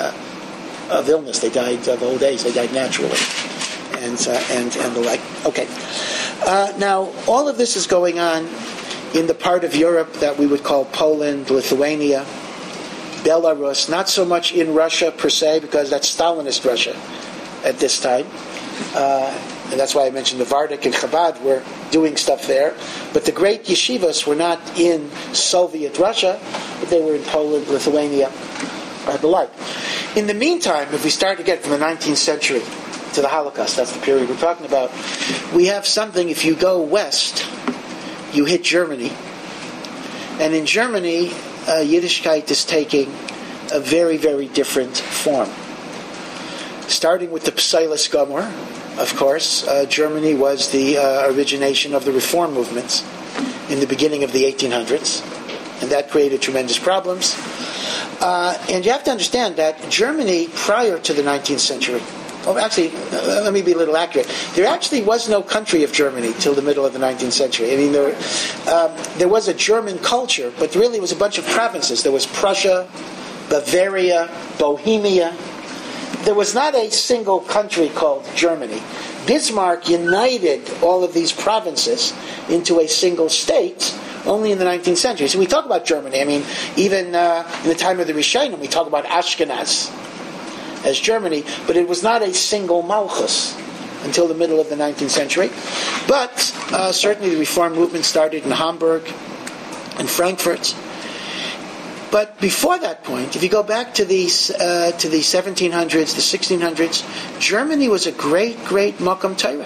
of illness. They died of old age. They died naturally, and the like. Okay. Now, all of this is going on in the part of Europe that we would call Poland, Lithuania, Belarus. Not so much in Russia per se, because that's Stalinist Russia at this time. And that's why I mentioned the Vardik and Chabad were doing stuff there. But the great yeshivas were not in Soviet Russia, but they were in Poland, Lithuania, and the like. In the meantime, if we start again from the 19th century to the Holocaust, that's the period we're talking about, we have something, if you go west, you hit Germany. And in Germany, Yiddishkeit is taking a very, very different form. Starting with the Pseilis Gomor, of course, Germany was the origination of the reform movements in the beginning of the 1800s, and that created tremendous problems. And you have to understand that Germany, prior to the 19th century, let me be a little accurate. There actually was no country of Germany till the middle of the 19th century. I mean, there was a German culture, but really it was a bunch of provinces. There was Prussia, Bavaria, Bohemia. There was not a single country called Germany. Bismarck united all of these provinces into a single state only in the 19th century. So we talk about Germany. I mean, even in the time of the Rishonim, we talk about Ashkenaz as Germany, but it was not a single Malchus until the middle of the 19th century. But certainly the reform movement started in Hamburg and Frankfurt. But before that point, if you go back to the 1700s, the 1600s, Germany was a great, great Makom Torah.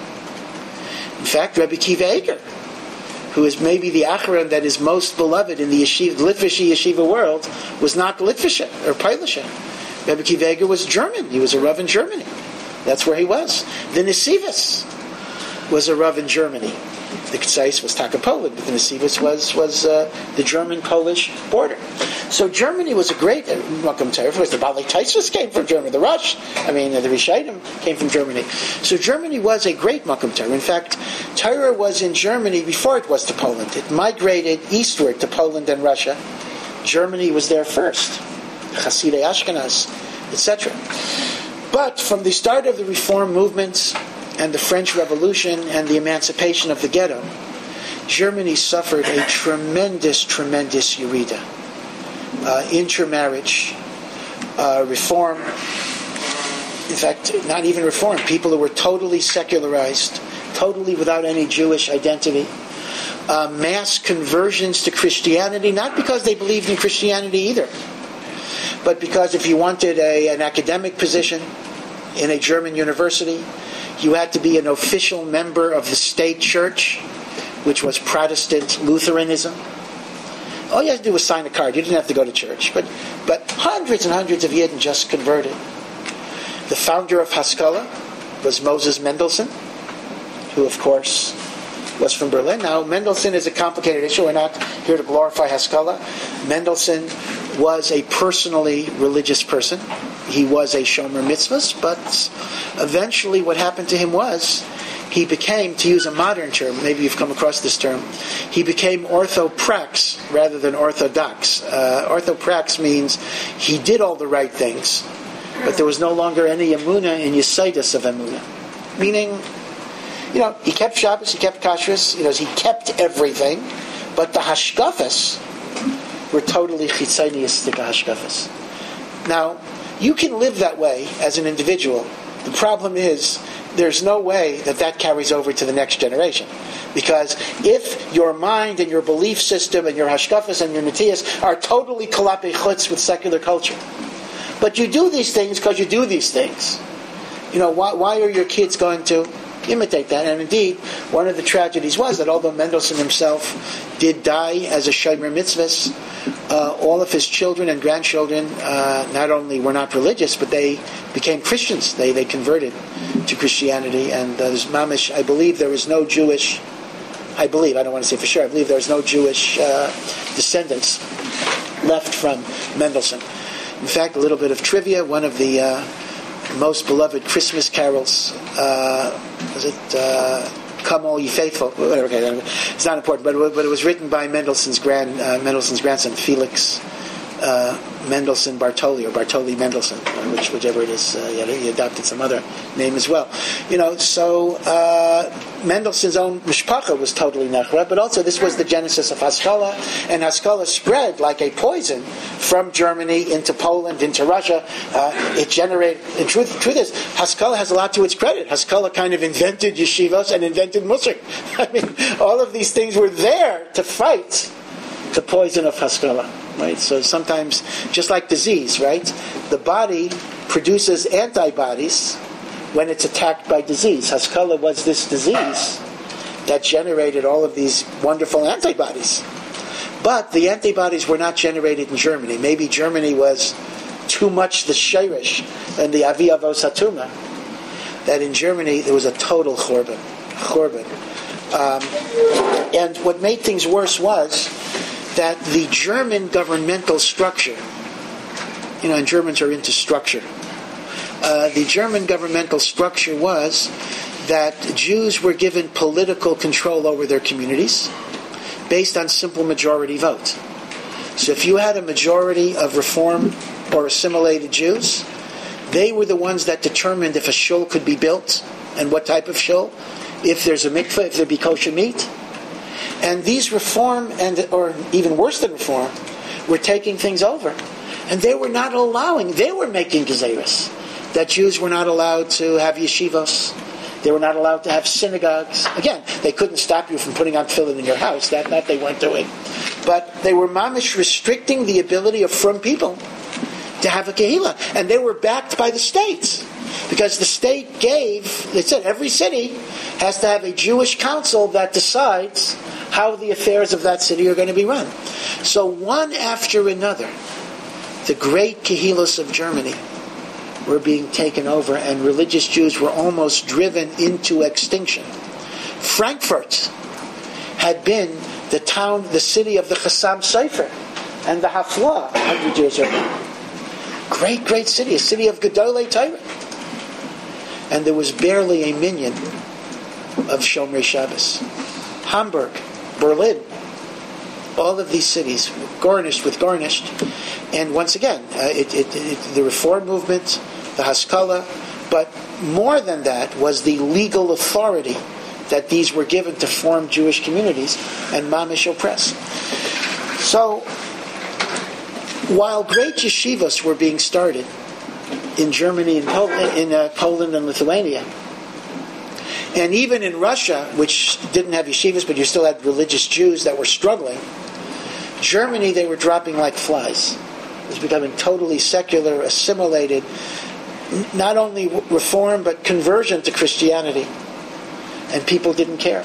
In fact, Rebbe Kiva Eger, who is maybe the Acharon that is most beloved in the Litvish yeshiva world, was not Litvish or Polish. Rebbe Kiva Eger was German. He was a Rav in Germany. That's where he was. The Nesivos was a Rav in Germany. The Ktsais was Taka Poland, but the Nesivos was the German-Polish border. So Germany was a great Makom Torah. Of course, the Balei Taisus came from Germany. The Rosh, the Rishonim came from Germany. So Germany was a great Makom Torah. In fact, Torah was in Germany before it was to Poland. It migrated eastward to Poland and Russia. Germany was there first. Hasidei Ashkenaz, etc. But from the start of the reform movements and the French Revolution and the emancipation of the ghetto, Germany suffered a tremendous, tremendous yerida. Intermarriage, reform, in fact, not even reform, people who were totally secularized, totally without any Jewish identity, mass conversions to Christianity, not because they believed in Christianity either, but because if you wanted an academic position in a German university, you had to be an official member of the state church, which was Protestant Lutheranism. All you had to do was sign a card. You didn't have to go to church. But hundreds and hundreds of Yidden just converted. The founder of Haskalah was Moses Mendelssohn, who, of course, was from Berlin. Now, Mendelssohn is a complicated issue. We're not here to glorify Haskalah. Mendelssohn was a personally religious person. He was a Shomer Mitzvahs, but eventually what happened to him was he became, to use a modern term, maybe you've come across this term, he became orthoprax rather than orthodox. Orthoprax means he did all the right things, but there was no longer any emunah in Yesaitis of emunah. Meaning, he kept Shabbos, he kept Kashrus, he kept everything, but the hashkafas were totally chitzoniistic hashkafas. Now, you can live that way as an individual. The problem is, there's no way that carries over to the next generation. Because if your mind and your belief system and your hashkafas and your netiyas are totally kalape chutz with secular culture, but you do these things because you do these things, why are your kids going to imitate that? And indeed, one of the tragedies was that although Mendelssohn himself did die as a shomer mitzvahs, all of his children and grandchildren not only were not religious, but they became Christians. They converted to Christianity, and there's mamish. I believe there was no Jewish. I don't want to say for sure. I believe there was no Jewish descendants left from Mendelssohn. In fact, a little bit of trivia. One of the most beloved Christmas carols, was it "Come All Ye Faithful"? Whatever. Okay, it's not important, but it was written by Mendelssohn's grandson Felix Mendelssohn Bartoli, or Bartoli Mendelssohn, whichever it is. He adopted some other name as well. So Mendelssohn's own mishpacha was totally nechra, but also this was the genesis of Haskalah, and Haskalah spread like a poison from Germany into Poland, into Russia. It generated, in truth is, Haskalah has a lot to its credit. Haskalah kind of invented yeshivas and invented Musar. All of these things were there to fight the poison of Haskalah. Right? So sometimes, just like disease, right? The body produces antibodies when it's attacked by disease. Haskalah was this disease that generated all of these wonderful antibodies. But the antibodies were not generated in Germany. Maybe Germany was too much the shirish and the avi avos hatuma, that in Germany there was a total churban. And what made things worse was that the German governmental structure, and Germans are into structure, the German governmental structure was that Jews were given political control over their communities based on simple majority vote. So if you had a majority of Reform or assimilated Jews, they were the ones that determined if a shul could be built and what type of shul, if there's a mikveh, if there be kosher meat. And these Reform, or even worse than Reform, were taking things over. And they were not allowing, they were making gezeirus, that Jews were not allowed to have yeshivos, they were not allowed to have synagogues. Again, they couldn't stop you from putting on tefillin in your house, that they weren't doing. But they were mamish restricting the ability of frum people to have a kehillah. And they were backed by the state. Because the state they said every city has to have a Jewish council that decides how the affairs of that city are going to be run. So one after another, the great kehillos of Germany were being taken over, and religious Jews were almost driven into extinction. Frankfurt had been the city of the Chassam Sofer and the Haflah 100 years earlier. Great city, a city of Gedolei Torah. And there was barely a minion of Shomrei Shabbos. Hamburg, Berlin, all of these cities garnished. And once again, the Reform movement, the Haskalah, but more than that was the legal authority that these were given to form Jewish communities and mamish oppress. So, while great yeshivas were being started in Germany and Poland and Lithuania, and even in Russia, which didn't have yeshivas, but you still had religious Jews that were struggling, Germany, they were dropping like flies. It was becoming totally secular, assimilated, not only Reform, but conversion to Christianity. And people didn't care.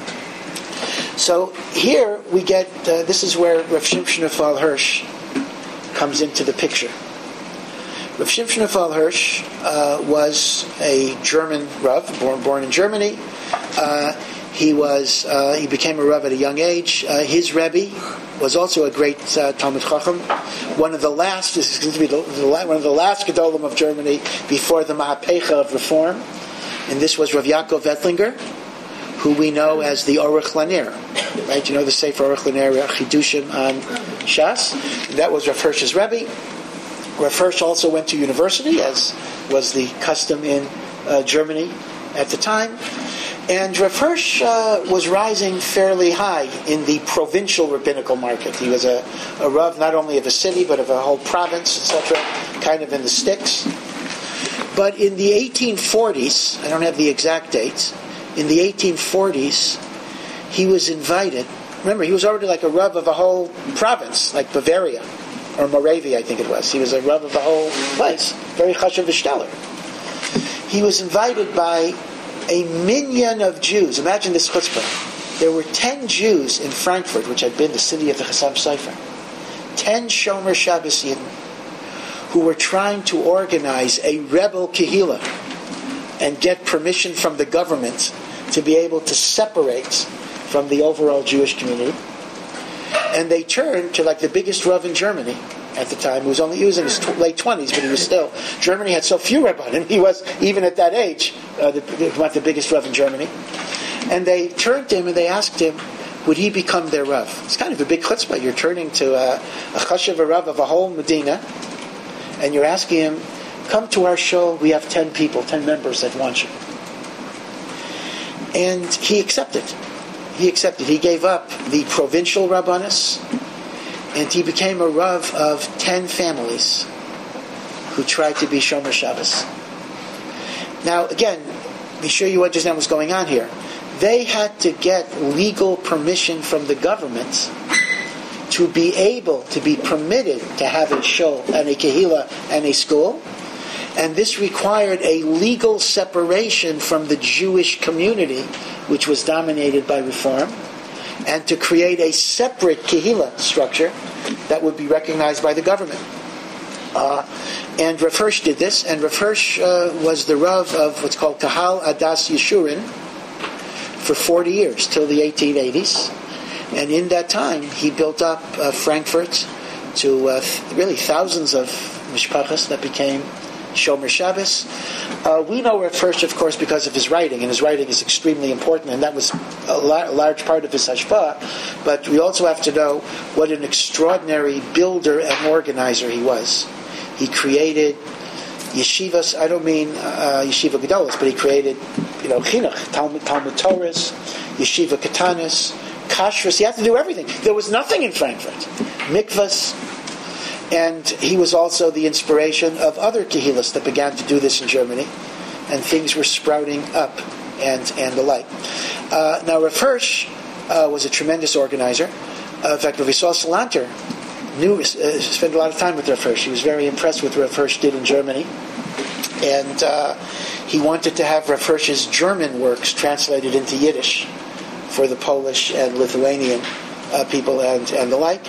So here we get, this is where Rav Shimshon Raphael Hirsch comes into the picture. Rav Shimshon Raphael Hirsch was a German Rav, born in Germany. He became a Rav at a young age. His Rebbe was also a great Talmid Chacham, one of the last Gedolim of Germany before the Mahapecha of Reform, and this was Rav Yaakov Ettlinger, who we know as the Aruch Lanier, right? You know the Sefer Aruch Lanier, Chidushim on Shas. And that was Rav Hirsch's Rebbe. Rav Hirsch also went to university, as was the custom in Germany at the time. And Rav Hirsch was rising fairly high in the provincial rabbinical market. He was a Rav not only of a city, but of a whole province, etc., kind of in the sticks. But in the 1840s, I don't have the exact dates, in the 1840s, he was invited. Remember, he was already like a Rav of a whole province, like Bavaria, or Moravia, I think it was. He was a Rav of the whole place. Very chashuv v'shtaler. He was invited by a minyan of Jews. Imagine this chutzpah. There were 10 Jews in Frankfurt, which had been the city of the Chassam Sofer. 10 Shomer Shabbos Yidden, who were trying to organize a rebel kehillah and get permission from the government to be able to separate from the overall Jewish community. And they turned to like the biggest Rav in Germany at the time. He was in his late 20s, but he was still... Germany had so few Rabbanim. He was, even at that age, the biggest Rav in Germany. And they turned to him and they asked him, would he become their Rav? It's kind of a big chutzpah. You're turning to a chashuv Rav of a whole Medina, and you're asking him, come to our show, we have 10 people, 10 members that want you. And he accepted. He gave up the provincial Rabbanus, and he became a Rav of 10 families who tried to be Shomer Shabbos. Now, again, be sure you understand what's going on here. They had to get legal permission from the government to be able to be permitted to have a shul and a kehillah and a school, and this required a legal separation from the Jewish community, which was dominated by Reform, and to create a separate kehillah structure that would be recognized by the government. And Rav Hirsch did this, and Rav Hirsch was the Rav of what's called Kahal Adas Yeshurun for 40 years, till the 1880s. And in that time, he built up Frankfurt to really thousands of mishpachas that became Shomer Shabbos. We know Rav Hirsch, of course, because of his writing, and his writing is extremely important, and that was a large part of his hashpah. But we also have to know what an extraordinary builder and organizer he was. He created yeshivas. I don't mean yeshiva gedolos, but he created, chinuch, Talmud Torahs, yeshiva katanas, kashrus. He had to do everything. There was nothing in Frankfurt. Mikvahs. And he was also the inspiration of other kehillas that began to do this in Germany, and things were sprouting up and the like. Now, Rav Hirsch was a tremendous organizer. In fact, Rav Yisrael Salanter spent a lot of time with Rav Hirsch. He was very impressed with what Rav Hirsch did in Germany, and he wanted to have Rav Hirsch's German works translated into Yiddish for the Polish and Lithuanian people and the like.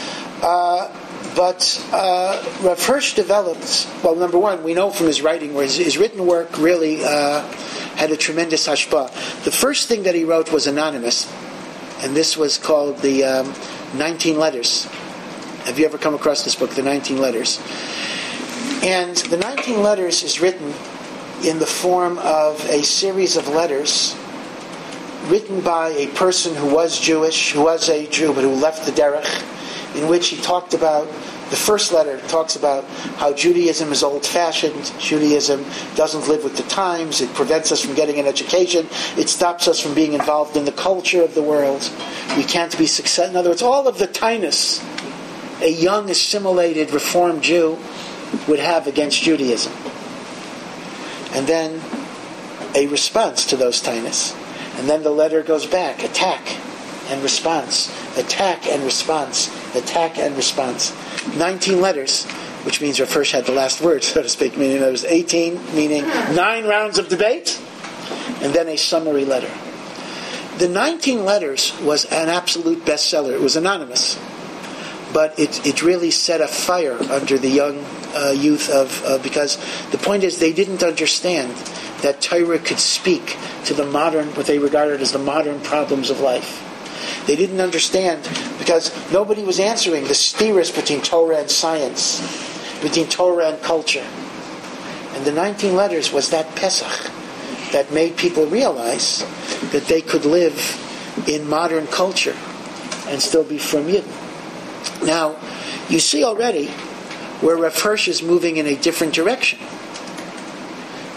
But Rav Hirsch developed, well, number one, we know from his writing where his written work really had a tremendous hashpah. The first thing that he wrote was anonymous, and this was called the 19 Letters. Have you ever come across this book, The 19 Letters? And the 19 Letters is written in the form of a series of letters written by a person who was Jewish, who was a Jew, but who left the derech, in which he talked about, the first letter talks about how Judaism is old-fashioned, Judaism doesn't live with the times, it prevents us from getting an education, it stops us from being involved in the culture of the world, we can't be successful. In other words, all of the tinus a young, assimilated, reformed Jew would have against Judaism. And then a response to those tinus. And then the letter goes back, attack and response, attack and response, attack and response. 19 letters, which means Rav Hirsch had the last word, so to speak, meaning there was 18, meaning 9 rounds of debate, and then a summary letter. The 19 letters was an absolute bestseller. It was anonymous, but it really set a fire under the young youth because the point is they didn't understand that Torah could speak to the modern, what they regarded as the modern problems of life. They didn't understand because nobody was answering the steers between Torah and science, between Torah and culture. And the 19 letters was that Pesach that made people realize that they could live in modern culture and still be from Yidden. Now, you see already where Rav Hirsch is moving in a different direction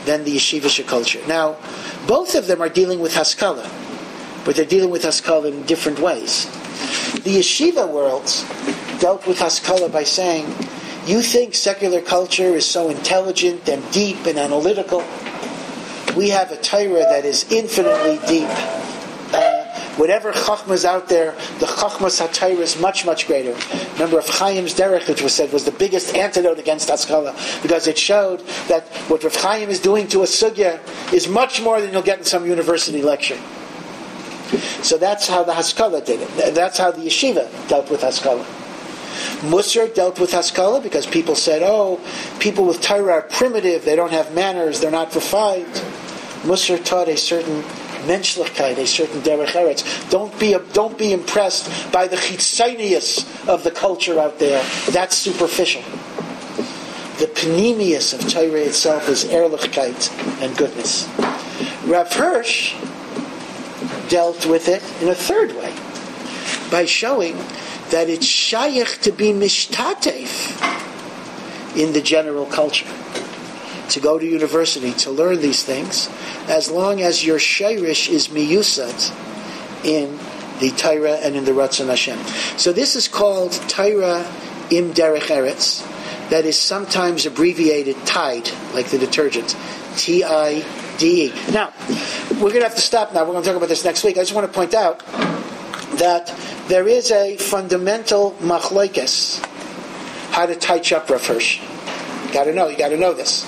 than the yeshivish culture. Now, both of them are dealing with Haskalah, but they're dealing with Haskalah in different ways. The yeshiva world dealt with Haskalah by saying, you think secular culture is so intelligent and deep and analytical. We have a Torah that is infinitely deep. Whatever Chachma is out there, the Chachmas HaTorah is much, much greater. Remember, Rav Chaim's derech, which was said, was the biggest antidote against Haskalah, because it showed that what Rav Chaim is doing to a sugya is much more than you'll get in some university lecture. So that's how the Haskalah did it. That's how the yeshiva dealt with Haskalah. Musar dealt with Haskalah because people said, people with Torah are primitive, they don't have manners, they're not refined. Musar taught a certain menschlichkeit, a certain derech eretz. Don't be impressed by the chitzonius of the culture out there. That's superficial. The panemius of Torah itself is ehrlichkeit and goodness. Rav Hirsch dealt with it in a third way, by showing that it's shayach to be mishtatef in the general culture, to go to university, to learn these things, as long as your shayrish is miyusat in the Torah and in the Ratzon Hashem. So this is called Torah im derech eretz, that is sometimes abbreviated Tide, like the detergent, T-I-D-E. Now, we're going to have to stop now. We're going to talk about this next week. I just want to point out that there is a fundamental machlokes how to touch up Rav Hirsch. You got to know this.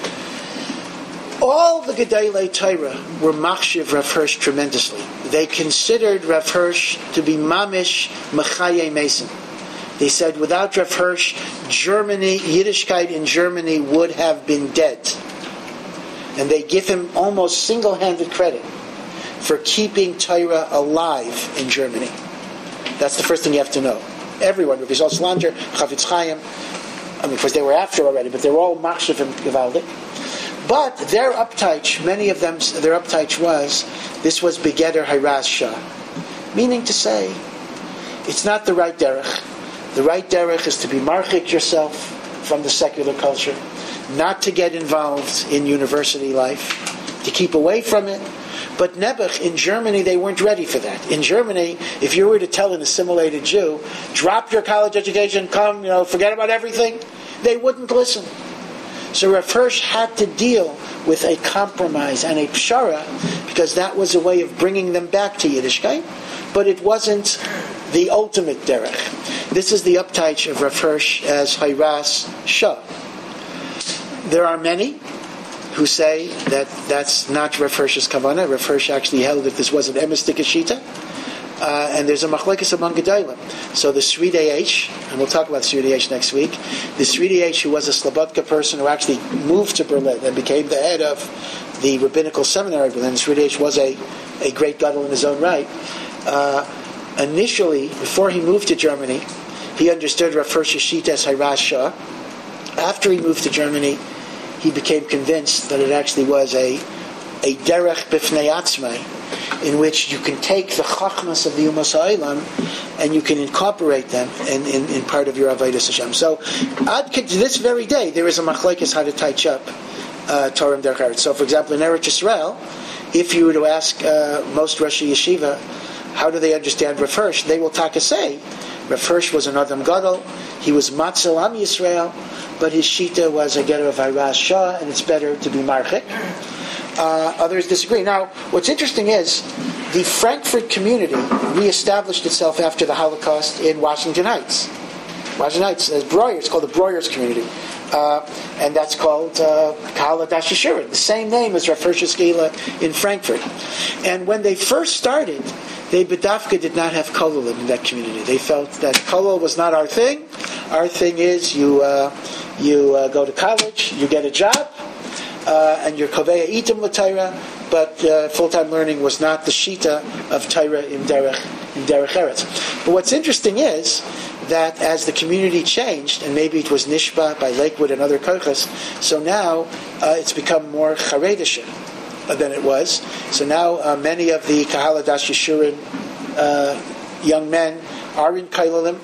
All the Gedolei Torah were machshiv Rav Hirsch tremendously. They considered Rav Hirsch to be mamish mechaye mason. They said without Rav Hirsch, Yiddishkeit in Germany would have been dead. And they give him almost single-handed credit for keeping Torah alive in Germany. That's the first thing you have to know. Everyone, Rabbi Yisrael Slanger, Chavetz Chaim, of course they were after already, but they were all machshav and gevaldik. But their uptouch, many of them, their uptouch was, this was begeder hayras shah. Meaning to say, it's not the right derech. The right derech is to be marchik yourself from the secular culture, not to get involved in university life, to keep away from it. But Nebuch, in Germany, they weren't ready for that. In Germany, if you were to tell an assimilated Jew, drop your college education, come, forget about everything, they wouldn't listen. So Rav Hirsch had to deal with a compromise and a pshara, because that was a way of bringing them back to Yiddishkeit, but it wasn't the ultimate derech. This is the uptouch of Rav Hirsch as Hayras Shah. There are many who say that that's not Rav Hirsch's kavanah. Rav Hirsch actually held that this was an emistik shita, and there's a machlekes among gedolim. So the Sridei H, and we'll talk about Sridei H next week, the Sridei H, who was a Slobodka person who actually moved to Berlin and became the head of the rabbinical seminary of Berlin. Sridei H was a great gadol in his own right. Initially, before he moved to Germany, he understood Rav Hirsch's shita as Hayras Shah. After he moved to Germany, he became convinced that it actually was a derech b'fnei atzmai, in which you can take the chachmas of the Umas Ha'olam and you can incorporate them in part of your Avodas Hashem. So, to this very day, there is a machlekes how to touch up Torah and Derech Eretz. So, for example, in Eretz Yisrael, if you were to ask most Rosh Yeshiva, how do they understand Rav Hirsch? They will say, Rav Hirsch was an Adam Gadol, he was Matzel Am Yisrael, but his shita was a getter of Hayras Shah, and it's better to be marchik. Others disagree. Now, what's interesting is the Frankfurt community reestablished itself after the Holocaust in Washington Heights. Washington Heights, it's called the Breuer's community. And that's called Kahala Dash Yeshurim, the same name as Rav Hirsch's Gila in Frankfurt. And when they first started, they bedafka did not have kololim in that community. They felt that kolol was not our thing. Our thing is you go to college, you get a job, and you're koveya itim l'Torah, but full-time learning was not the shita of Torah in derech eretz. But what's interesting is that as the community changed, and maybe it was nishba by Lakewood and other kochas, so now it's become more charedisha than it was. So now many of the Kahala Dash Yeshurim young men are in Kailalim.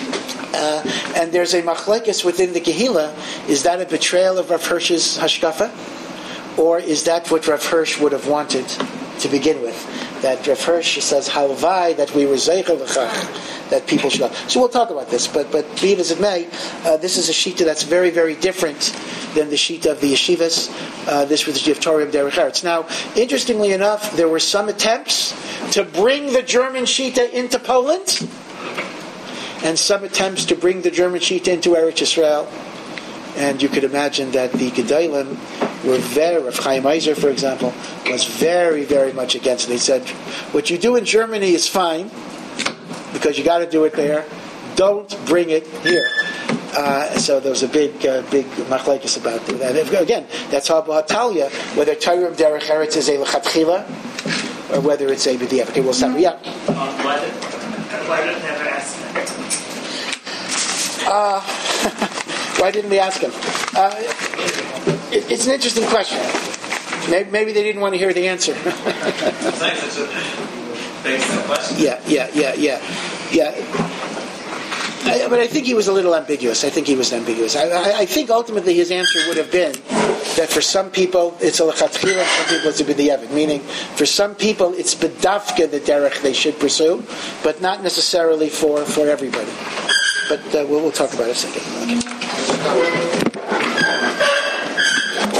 And there's a machlekes within the Kehila. Is that a betrayal of Rav Hirsch's hashkafa? Or is that what Rav Hirsch would have wanted to begin with? That Rav Hirsch says, halvai, that we were zeicher l'chach, that people should know. So we'll talk about this, but be it as it may, this is a shita that's very, very different than the shita of the yeshivas. This was the shita of Torah Derech Eretz. Now, interestingly enough, there were some attempts to bring the German shita into Poland, and some attempts to bring the German shita into Eretz Yisrael. And you could imagine that the Gedolim were very, Rav Chaim Eiser, for example, was very, very much against it. He said, what you do in Germany is fine, because you got to do it there. Don't bring it here. So there was a big machlekes about that. And again, that's how Talia, whether Torah of Derech Eretz is a lechatchila, or whether it's a b'diavad. Okay, we'll stop. Yeah. Why didn't they ever ask him? Why didn't we ask him? It's an interesting question. Maybe they didn't want to hear the answer. It's like such a basic question. Yeah. But I think he was a little ambiguous. I think I think ultimately his answer would have been that for some people it's a lechatchila, and some people it's a b'diavad. Meaning, for some people it's b'dafka the derech they should pursue, but not necessarily for everybody. But we'll talk about it a second. Okay.